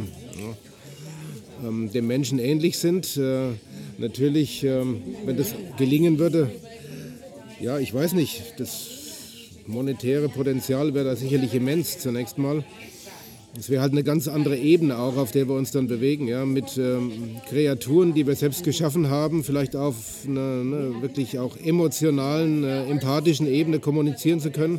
dem Menschen ähnlich sind. Natürlich, wenn das gelingen würde, ja, ich weiß nicht, das monetäre Potenzial wäre da sicherlich immens zunächst mal. Es wäre halt eine ganz andere Ebene auch, auf der wir uns dann bewegen, ja, mit Kreaturen, die wir selbst geschaffen haben, vielleicht auf einer wirklich auch emotionalen, empathischen Ebene kommunizieren zu können.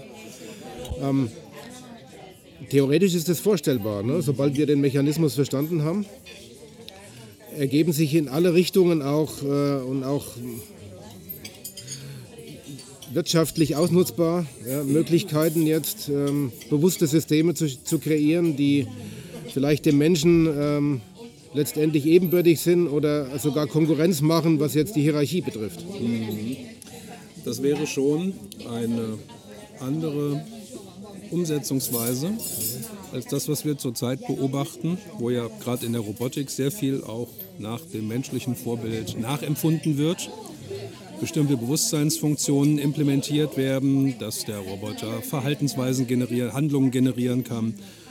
Theoretisch ist das vorstellbar, sobald wir den Mechanismus verstanden haben. Ergeben sich in alle Richtungen auch und auch wirtschaftlich ausnutzbar Möglichkeiten jetzt bewusste Systeme zu kreieren, die vielleicht dem Menschen letztendlich ebenbürtig sind oder sogar Konkurrenz machen, was jetzt die Hierarchie betrifft. Das wäre schon eine andere Umsetzungsweise als das, was wir zurzeit beobachten, wo ja gerade in der Robotik sehr viel auch nach dem menschlichen Vorbild nachempfunden wird. Bestimmte Bewusstseinsfunktionen implementiert werden, dass der Roboter Verhaltensweisen Handlungen generieren kann.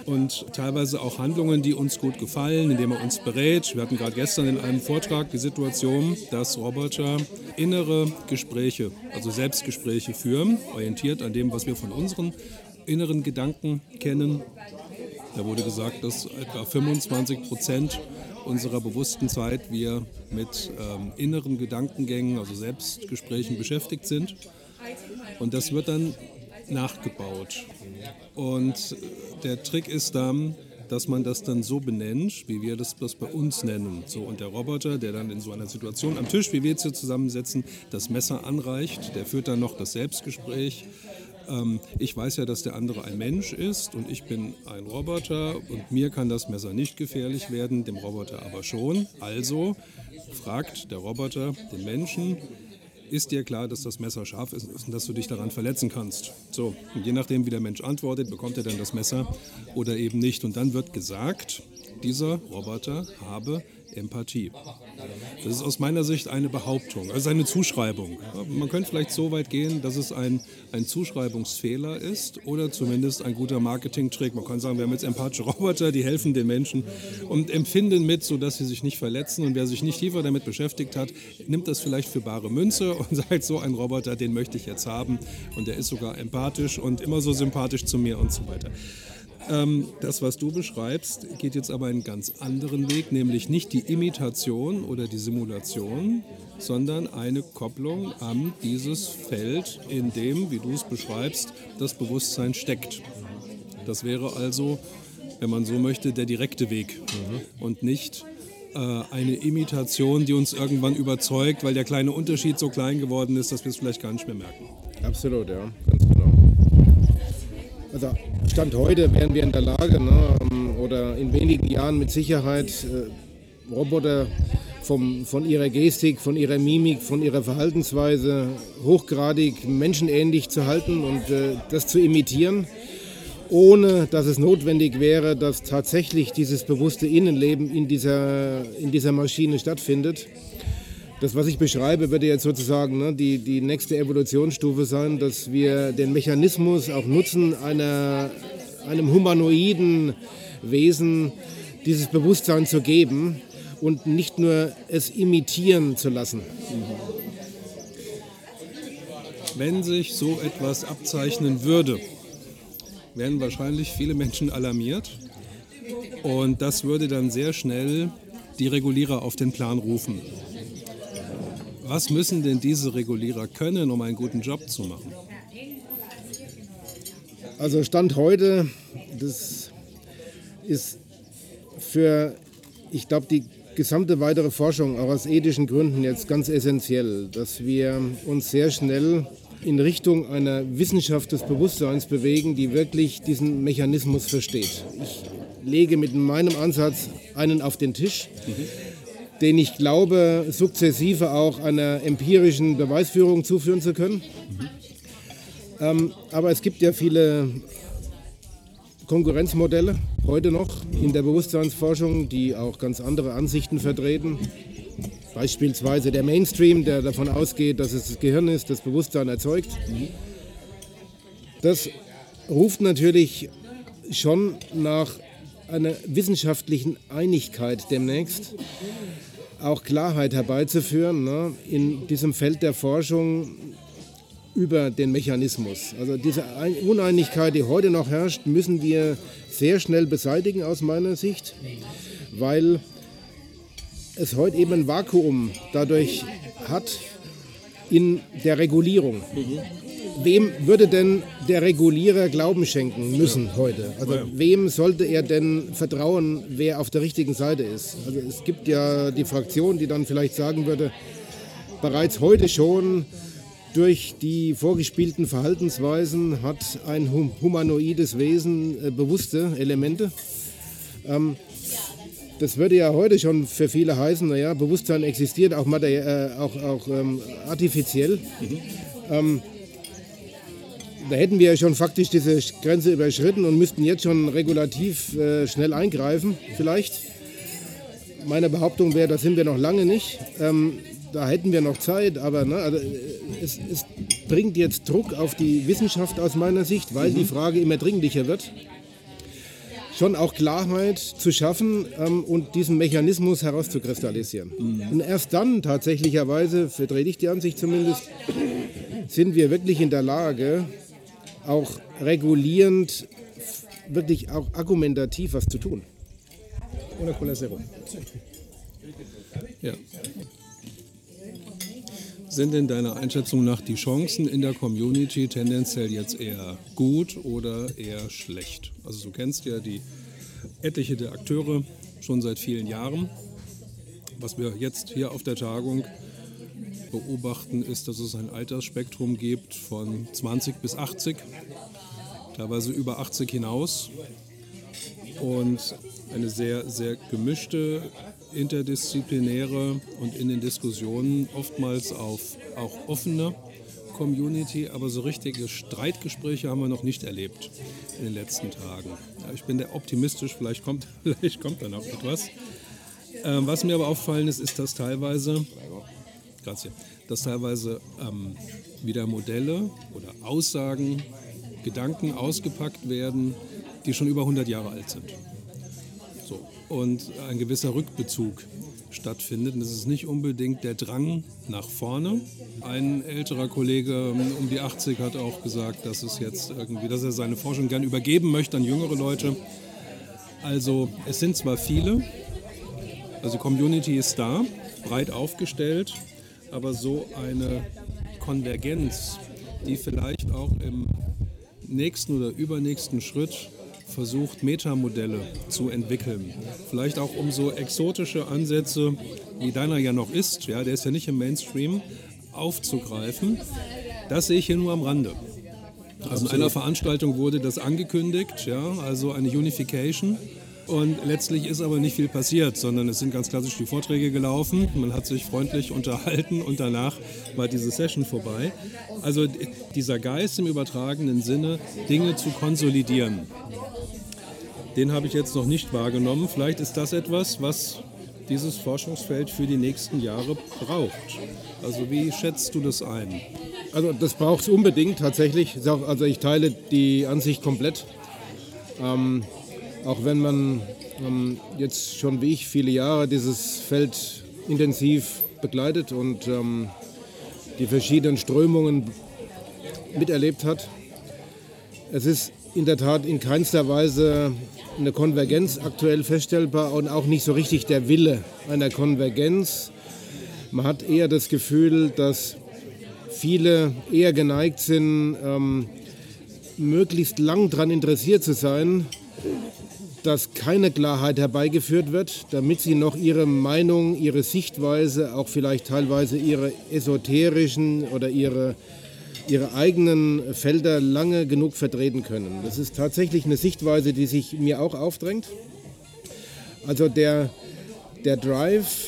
und teilweise auch Handlungen, die uns gut gefallen, indem er uns berät. Wir hatten gerade gestern in einem Vortrag die Situation, dass Roboter innere Gespräche, also Selbstgespräche führen, orientiert an dem, was wir von unseren inneren Gedanken kennen. Da wurde gesagt, dass etwa 25% unserer bewussten Zeit wir mit inneren Gedankengängen, also Selbstgesprächen beschäftigt sind. Und das wird dann nachgebaut. Und der Trick ist dann, dass man das dann so benennt, wie wir das bei uns nennen. So, und der Roboter, der dann in so einer Situation am Tisch, wie wir jetzt hier zusammensitzen, das Messer anreicht, der führt dann noch das Selbstgespräch. Ich weiß ja, dass der andere ein Mensch ist und ich bin ein Roboter und mir kann das Messer nicht gefährlich werden, dem Roboter aber schon. Also fragt der Roboter den Menschen, ist dir klar, dass das Messer scharf ist und dass du dich daran verletzen kannst? So, und je nachdem, wie der Mensch antwortet, bekommt er dann das Messer oder eben nicht. Und dann wird gesagt, dieser Roboter habe Empathie. Das ist aus meiner Sicht eine Behauptung, also eine Zuschreibung. Man könnte vielleicht so weit gehen, dass es ein Zuschreibungsfehler ist oder zumindest ein guter Marketingtrick. Man kann sagen, wir haben jetzt empathische Roboter, die helfen den Menschen und empfinden mit, sodass sie sich nicht verletzen. Und wer sich nicht tiefer damit beschäftigt hat, nimmt das vielleicht für bare Münze und sagt, so ein Roboter, den möchte ich jetzt haben. Und der ist sogar empathisch und immer so sympathisch zu mir und so weiter. Das, was du beschreibst, geht jetzt aber einen ganz anderen Weg, nämlich nicht die Imitation oder die Simulation, sondern eine Kopplung an dieses Feld, in dem, wie du es beschreibst, das Bewusstsein steckt. Das wäre also, wenn man so möchte, der direkte Weg und nicht eine Imitation, die uns irgendwann überzeugt, weil der kleine Unterschied so klein geworden ist, dass wir es vielleicht gar nicht mehr merken. Absolut, ja, ganz genau. Also Stand heute wären wir in der Lage, oder in wenigen Jahren mit Sicherheit Roboter von ihrer Gestik, von ihrer Mimik, von ihrer Verhaltensweise hochgradig menschenähnlich zu halten und das zu imitieren, ohne dass es notwendig wäre, dass tatsächlich dieses bewusste Innenleben in dieser Maschine stattfindet. Das, was ich beschreibe, würde jetzt sozusagen die nächste Evolutionsstufe sein, dass wir den Mechanismus auch nutzen, einem humanoiden Wesen dieses Bewusstsein zu geben und nicht nur es imitieren zu lassen. Wenn sich so etwas abzeichnen würde, wären wahrscheinlich viele Menschen alarmiert und das würde dann sehr schnell die Regulierer auf den Plan rufen. Was müssen denn diese Regulierer können, um einen guten Job zu machen? Also Stand heute, das ist für, ich glaube, die gesamte weitere Forschung, auch aus ethischen Gründen jetzt ganz essentiell, dass wir uns sehr schnell in Richtung einer Wissenschaft des Bewusstseins bewegen, die wirklich diesen Mechanismus versteht. Ich lege mit meinem Ansatz einen auf den Tisch, den ich glaube, sukzessive auch einer empirischen Beweisführung zuführen zu können. Aber es gibt ja viele Konkurrenzmodelle heute noch in der Bewusstseinsforschung, die auch ganz andere Ansichten vertreten. Beispielsweise der Mainstream, der davon ausgeht, dass es das Gehirn ist, das Bewusstsein erzeugt. Das ruft natürlich schon nach einer wissenschaftlichen Einigkeit demnächst, auch Klarheit herbeizuführen, in diesem Feld der Forschung über den Mechanismus. Also diese Uneinigkeit, die heute noch herrscht, müssen wir sehr schnell beseitigen aus meiner Sicht, weil es heute eben ein Vakuum dadurch hat in der Regulierung. Wem würde denn der Regulierer Glauben schenken müssen heute? Also wem sollte er denn vertrauen, wer auf der richtigen Seite ist? Also es gibt ja die Fraktion, die dann vielleicht sagen würde, bereits heute schon durch die vorgespielten Verhaltensweisen hat ein humanoides Wesen bewusste Elemente. Das würde ja heute schon für viele heißen, naja, Bewusstsein existiert auch artifiziell. Da hätten wir ja schon faktisch diese Grenze überschritten und müssten jetzt schon regulativ schnell eingreifen, vielleicht. Meine Behauptung wäre, da sind wir noch lange nicht. Da hätten wir noch Zeit, aber also es bringt jetzt Druck auf die Wissenschaft aus meiner Sicht, weil die Frage immer dringlicher wird. schon auch Klarheit zu schaffen und diesen Mechanismus herauszukristallisieren. Und erst dann tatsächlicherweise, vertrete ich die Ansicht zumindest, sind wir wirklich in der Lage, auch regulierend, wirklich auch argumentativ was zu tun. Ohne Cola Zero. Ja. Sind in deiner Einschätzung nach die Chancen in der Community tendenziell jetzt eher gut oder eher schlecht? Also du kennst ja die etliche der Akteure schon seit vielen Jahren. Was wir jetzt hier auf der Tagung beobachten, ist, dass es ein Altersspektrum gibt von 20 bis 80, teilweise über 80 hinaus und eine sehr, sehr gemischte, interdisziplinäre und in den Diskussionen oftmals auf auch offene Community, aber so richtige Streitgespräche haben wir noch nicht erlebt in den letzten Tagen. Ja, ich bin da optimistisch, vielleicht kommt da noch etwas. Was mir aber auffallen ist, dass teilweise wieder Modelle oder Aussagen, Gedanken ausgepackt werden, die schon über 100 Jahre alt sind. So. Und ein gewisser Rückbezug stattfindet. Und das ist nicht unbedingt der Drang nach vorne. Ein älterer Kollege um die 80 hat auch gesagt, dass er seine Forschung gern übergeben möchte an jüngere Leute. Also es sind zwar viele, also die Community ist da, breit aufgestellt, aber so eine Konvergenz, die vielleicht auch im nächsten oder übernächsten Schritt versucht, Metamodelle zu entwickeln. Vielleicht auch um so exotische Ansätze, wie deiner ja noch ist, ja, der ist ja nicht im Mainstream, aufzugreifen. Das sehe ich hier nur am Rande. Also in einer Veranstaltung wurde das angekündigt, ja, also eine Unification. Und letztlich ist aber nicht viel passiert, sondern es sind ganz klassisch die Vorträge gelaufen. Man hat sich freundlich unterhalten und danach war diese Session vorbei. Also dieser Geist im übertragenen Sinne, Dinge zu konsolidieren, den habe ich jetzt noch nicht wahrgenommen. Vielleicht ist das etwas, was dieses Forschungsfeld für die nächsten Jahre braucht. Also wie schätzt du das ein? Also das braucht es unbedingt tatsächlich. Also ich teile die Ansicht komplett. Auch wenn man jetzt schon wie ich viele Jahre dieses Feld intensiv begleitet und die verschiedenen Strömungen miterlebt hat. Es ist in der Tat in keinster Weise eine Konvergenz aktuell feststellbar und auch nicht so richtig der Wille einer Konvergenz. Man hat eher das Gefühl, dass viele eher geneigt sind, möglichst lang daran interessiert zu sein, dass keine Klarheit herbeigeführt wird, damit sie noch ihre Meinung, ihre Sichtweise, auch vielleicht teilweise ihre esoterischen oder ihre eigenen Felder lange genug vertreten können. Das ist tatsächlich eine Sichtweise, die sich mir auch aufdrängt. Also der Drive,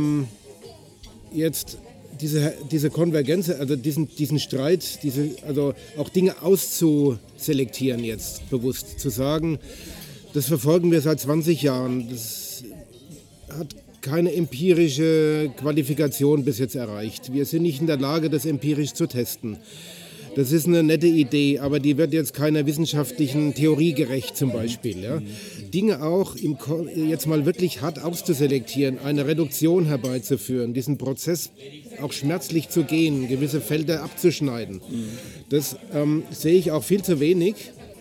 jetzt diese Konvergenz, also diesen Streit, also auch Dinge auszuselektieren jetzt bewusst, zu sagen, das verfolgen wir seit 20 Jahren. Das hat keine empirische Qualifikation bis jetzt erreicht. Wir sind nicht in der Lage, das empirisch zu testen. Das ist eine nette Idee, aber die wird jetzt keiner wissenschaftlichen Theorie gerecht zum Beispiel. Ja. Dinge auch jetzt mal wirklich hart auszuselektieren, eine Reduktion herbeizuführen, diesen Prozess auch schmerzlich zu gehen, gewisse Felder abzuschneiden. Das sehe ich auch viel zu wenig.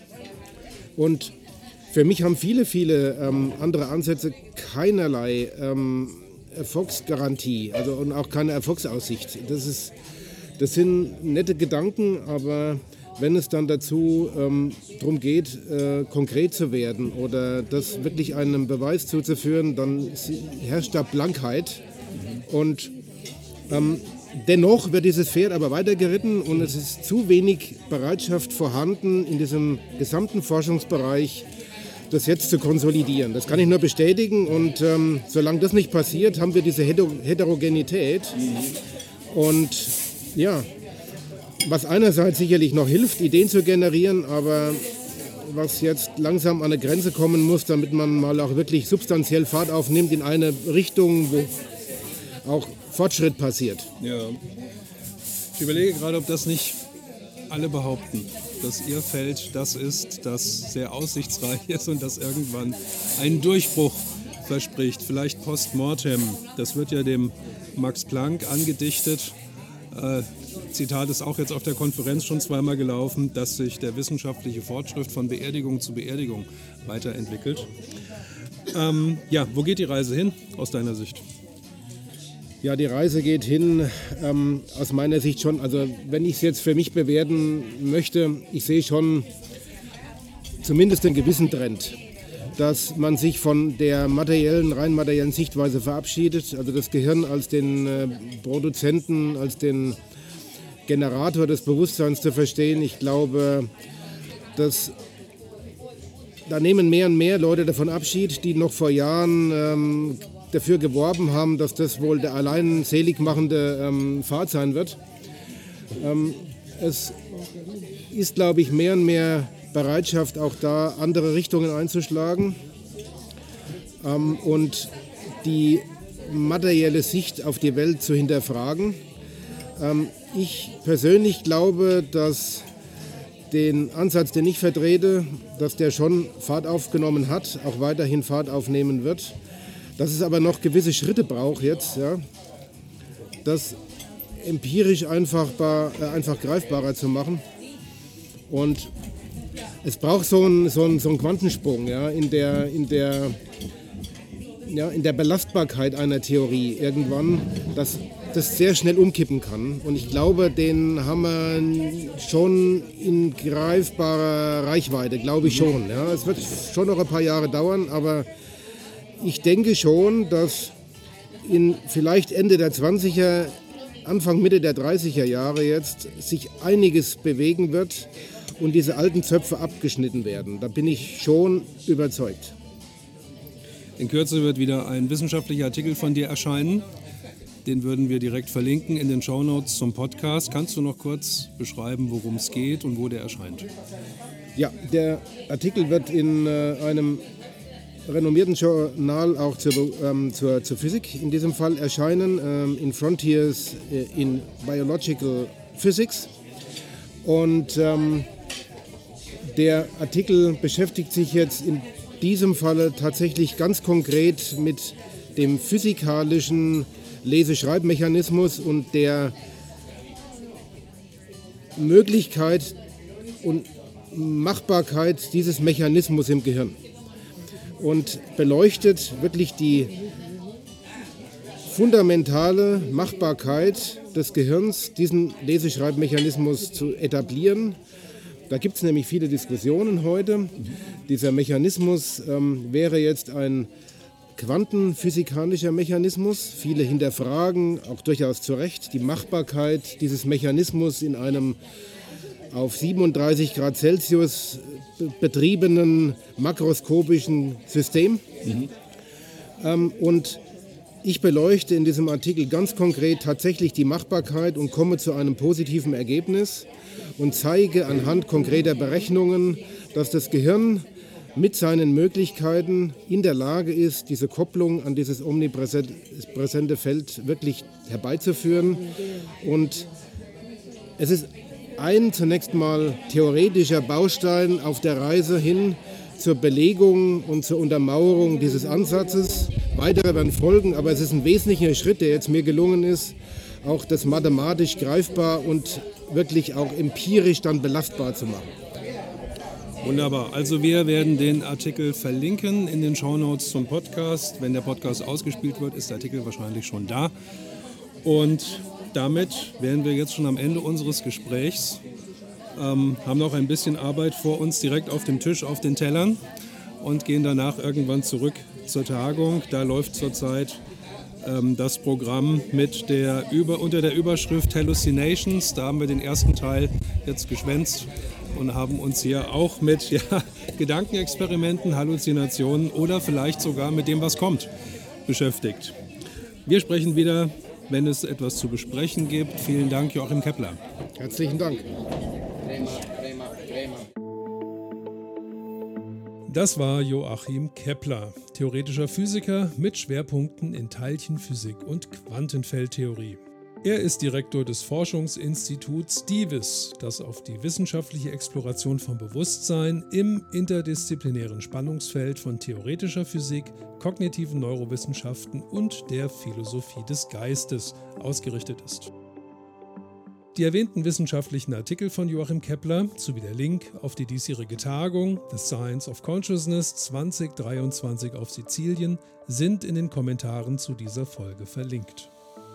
Und für mich haben viele andere Ansätze keinerlei Erfolgsgarantie, also und auch keine Erfolgsaussicht. Das sind nette Gedanken, aber wenn es dann dazu darum geht, konkret zu werden oder das wirklich einem Beweis zuzuführen, dann herrscht da Blankheit. Und dennoch wird dieses Pferd aber weitergeritten und es ist zu wenig Bereitschaft vorhanden, in diesem gesamten Forschungsbereich das jetzt zu konsolidieren. Das kann ich nur bestätigen und solange das nicht passiert, haben wir diese Heterogenität. Und ja, was einerseits sicherlich noch hilft, Ideen zu generieren, aber was jetzt langsam an eine Grenze kommen muss, damit man mal auch wirklich substanziell Fahrt aufnimmt in eine Richtung, wo auch Fortschritt passiert. Ja. Ich überlege gerade, ob das nicht alle behaupten, dass Ihr Feld das ist, das sehr aussichtsreich ist und das irgendwann einen Durchbruch verspricht. Vielleicht postmortem. Das wird ja dem Max Planck angedichtet. Zitat ist auch jetzt auf der Konferenz schon zweimal gelaufen, dass sich der wissenschaftliche Fortschritt von Beerdigung zu Beerdigung weiterentwickelt. Wo geht die Reise hin aus deiner Sicht? Ja, die Reise geht hin, aus meiner Sicht schon, also wenn ich es jetzt für mich bewerten möchte, ich sehe schon zumindest einen gewissen Trend, dass man sich von der rein materiellen Sichtweise verabschiedet, also das Gehirn als den Produzenten, als den Generator des Bewusstseins zu verstehen. Ich glaube, da nehmen mehr und mehr Leute davon Abschied, die noch vor Jahren dafür geworben haben, dass das wohl der allein selig machende Pfad sein wird. Es ist, glaube ich, mehr und mehr Bereitschaft, auch da andere Richtungen einzuschlagen und die materielle Sicht auf die Welt zu hinterfragen. Ich persönlich glaube, dass den Ansatz, den ich vertrete, dass der schon Fahrt aufgenommen hat, auch weiterhin Fahrt aufnehmen wird, dass es aber noch gewisse Schritte braucht jetzt, ja, das empirisch einfach greifbarer zu machen. Und es braucht so einen Quantensprung, ja, in der Belastbarkeit einer Theorie irgendwann, dass das sehr schnell umkippen kann. Und ich glaube, den haben wir schon in greifbarer Reichweite, glaube ich schon. Ja. Es wird schon noch ein paar Jahre dauern, aber ich denke schon, dass in vielleicht Ende der 20er, Anfang, Mitte der 30er Jahre jetzt sich einiges bewegen wird und diese alten Zöpfe abgeschnitten werden. Da bin ich schon überzeugt. In Kürze wird wieder ein wissenschaftlicher Artikel von dir erscheinen. Den würden wir direkt verlinken in den Shownotes zum Podcast. Kannst du noch kurz beschreiben, worum es geht und wo der erscheint? Ja, der Artikel wird in einem renommierten Journal auch zur Physik in diesem Fall erscheinen, in Frontiers in Biological Physics. Und der Artikel beschäftigt sich jetzt in diesem Falle tatsächlich ganz konkret mit dem physikalischen Lese-Schreibmechanismus und der Möglichkeit und Machbarkeit dieses Mechanismus im Gehirn und beleuchtet wirklich die fundamentale Machbarkeit des Gehirns, diesen Lese-Schreibmechanismus zu etablieren. Da gibt es nämlich viele Diskussionen heute. Dieser Mechanismus wäre jetzt ein quantenphysikalischer Mechanismus. Viele hinterfragen, auch durchaus zu Recht, die Machbarkeit dieses Mechanismus in einem auf 37 Grad Celsius betriebenen makroskopischen System. Und ich beleuchte in diesem Artikel ganz konkret tatsächlich die Machbarkeit und komme zu einem positiven Ergebnis und zeige anhand konkreter Berechnungen, dass das Gehirn mit seinen Möglichkeiten in der Lage ist, diese Kopplung an dieses omnipräsente Feld wirklich herbeizuführen. Und es ist zunächst mal theoretischer Baustein auf der Reise hin zur Belegung und zur Untermauerung dieses Ansatzes. Weitere werden folgen, aber es ist ein wesentlicher Schritt, der jetzt mir gelungen ist, auch das mathematisch greifbar und wirklich auch empirisch dann belastbar zu machen. Wunderbar. Also wir werden den Artikel verlinken in den Shownotes zum Podcast. Wenn der Podcast ausgespielt wird, ist der Artikel wahrscheinlich schon da. Und damit wären wir jetzt schon am Ende unseres Gesprächs. Haben noch ein bisschen Arbeit vor uns direkt auf dem Tisch, auf den Tellern und gehen danach irgendwann zurück zur Tagung. Da läuft zurzeit das Programm unter der Überschrift Hallucinations. Da haben wir den ersten Teil jetzt geschwänzt und haben uns hier auch mit Gedankenexperimenten, Halluzinationen oder vielleicht sogar mit dem, was kommt, beschäftigt. Wir sprechen wieder, wenn es etwas zu besprechen gibt. Vielen Dank, Joachim Kepler. Herzlichen Dank. Das war Joachim Kepler, theoretischer Physiker mit Schwerpunkten in Teilchenphysik und Quantenfeldtheorie. Er ist Direktor des Forschungsinstituts DIVIS, das auf die wissenschaftliche Exploration von Bewusstsein im interdisziplinären Spannungsfeld von theoretischer Physik, kognitiven Neurowissenschaften und der Philosophie des Geistes ausgerichtet ist. Die erwähnten wissenschaftlichen Artikel von Joachim Kepler sowie der Link auf die diesjährige Tagung des Science of Consciousness 2023 auf Sizilien sind in den Kommentaren zu dieser Folge verlinkt.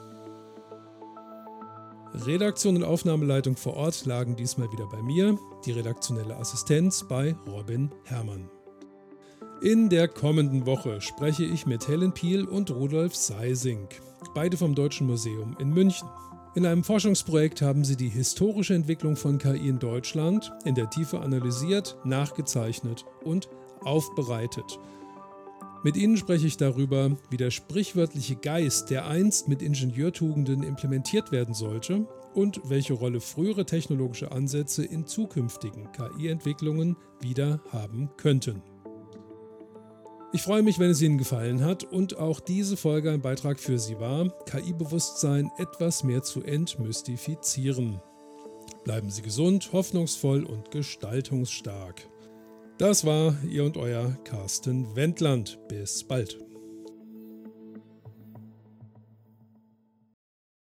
Redaktion und Aufnahmeleitung vor Ort lagen diesmal wieder bei mir, die redaktionelle Assistenz bei Robin Herrmann. In der kommenden Woche spreche ich mit Helen Piel und Rudolf Seising, beide vom Deutschen Museum in München. In einem Forschungsprojekt haben sie die historische Entwicklung von KI in Deutschland in der Tiefe analysiert, nachgezeichnet und aufbereitet. Mit ihnen spreche ich darüber, wie der sprichwörtliche Geist, der einst mit Ingenieurtugenden implementiert werden sollte, und welche Rolle frühere technologische Ansätze in zukünftigen KI-Entwicklungen wieder haben könnten. Ich freue mich, wenn es Ihnen gefallen hat und auch diese Folge ein Beitrag für Sie war, KI-Bewusstsein etwas mehr zu entmystifizieren. Bleiben Sie gesund, hoffnungsvoll und gestaltungsstark. Das war Ihr und Euer Carsten Wendland. Bis bald.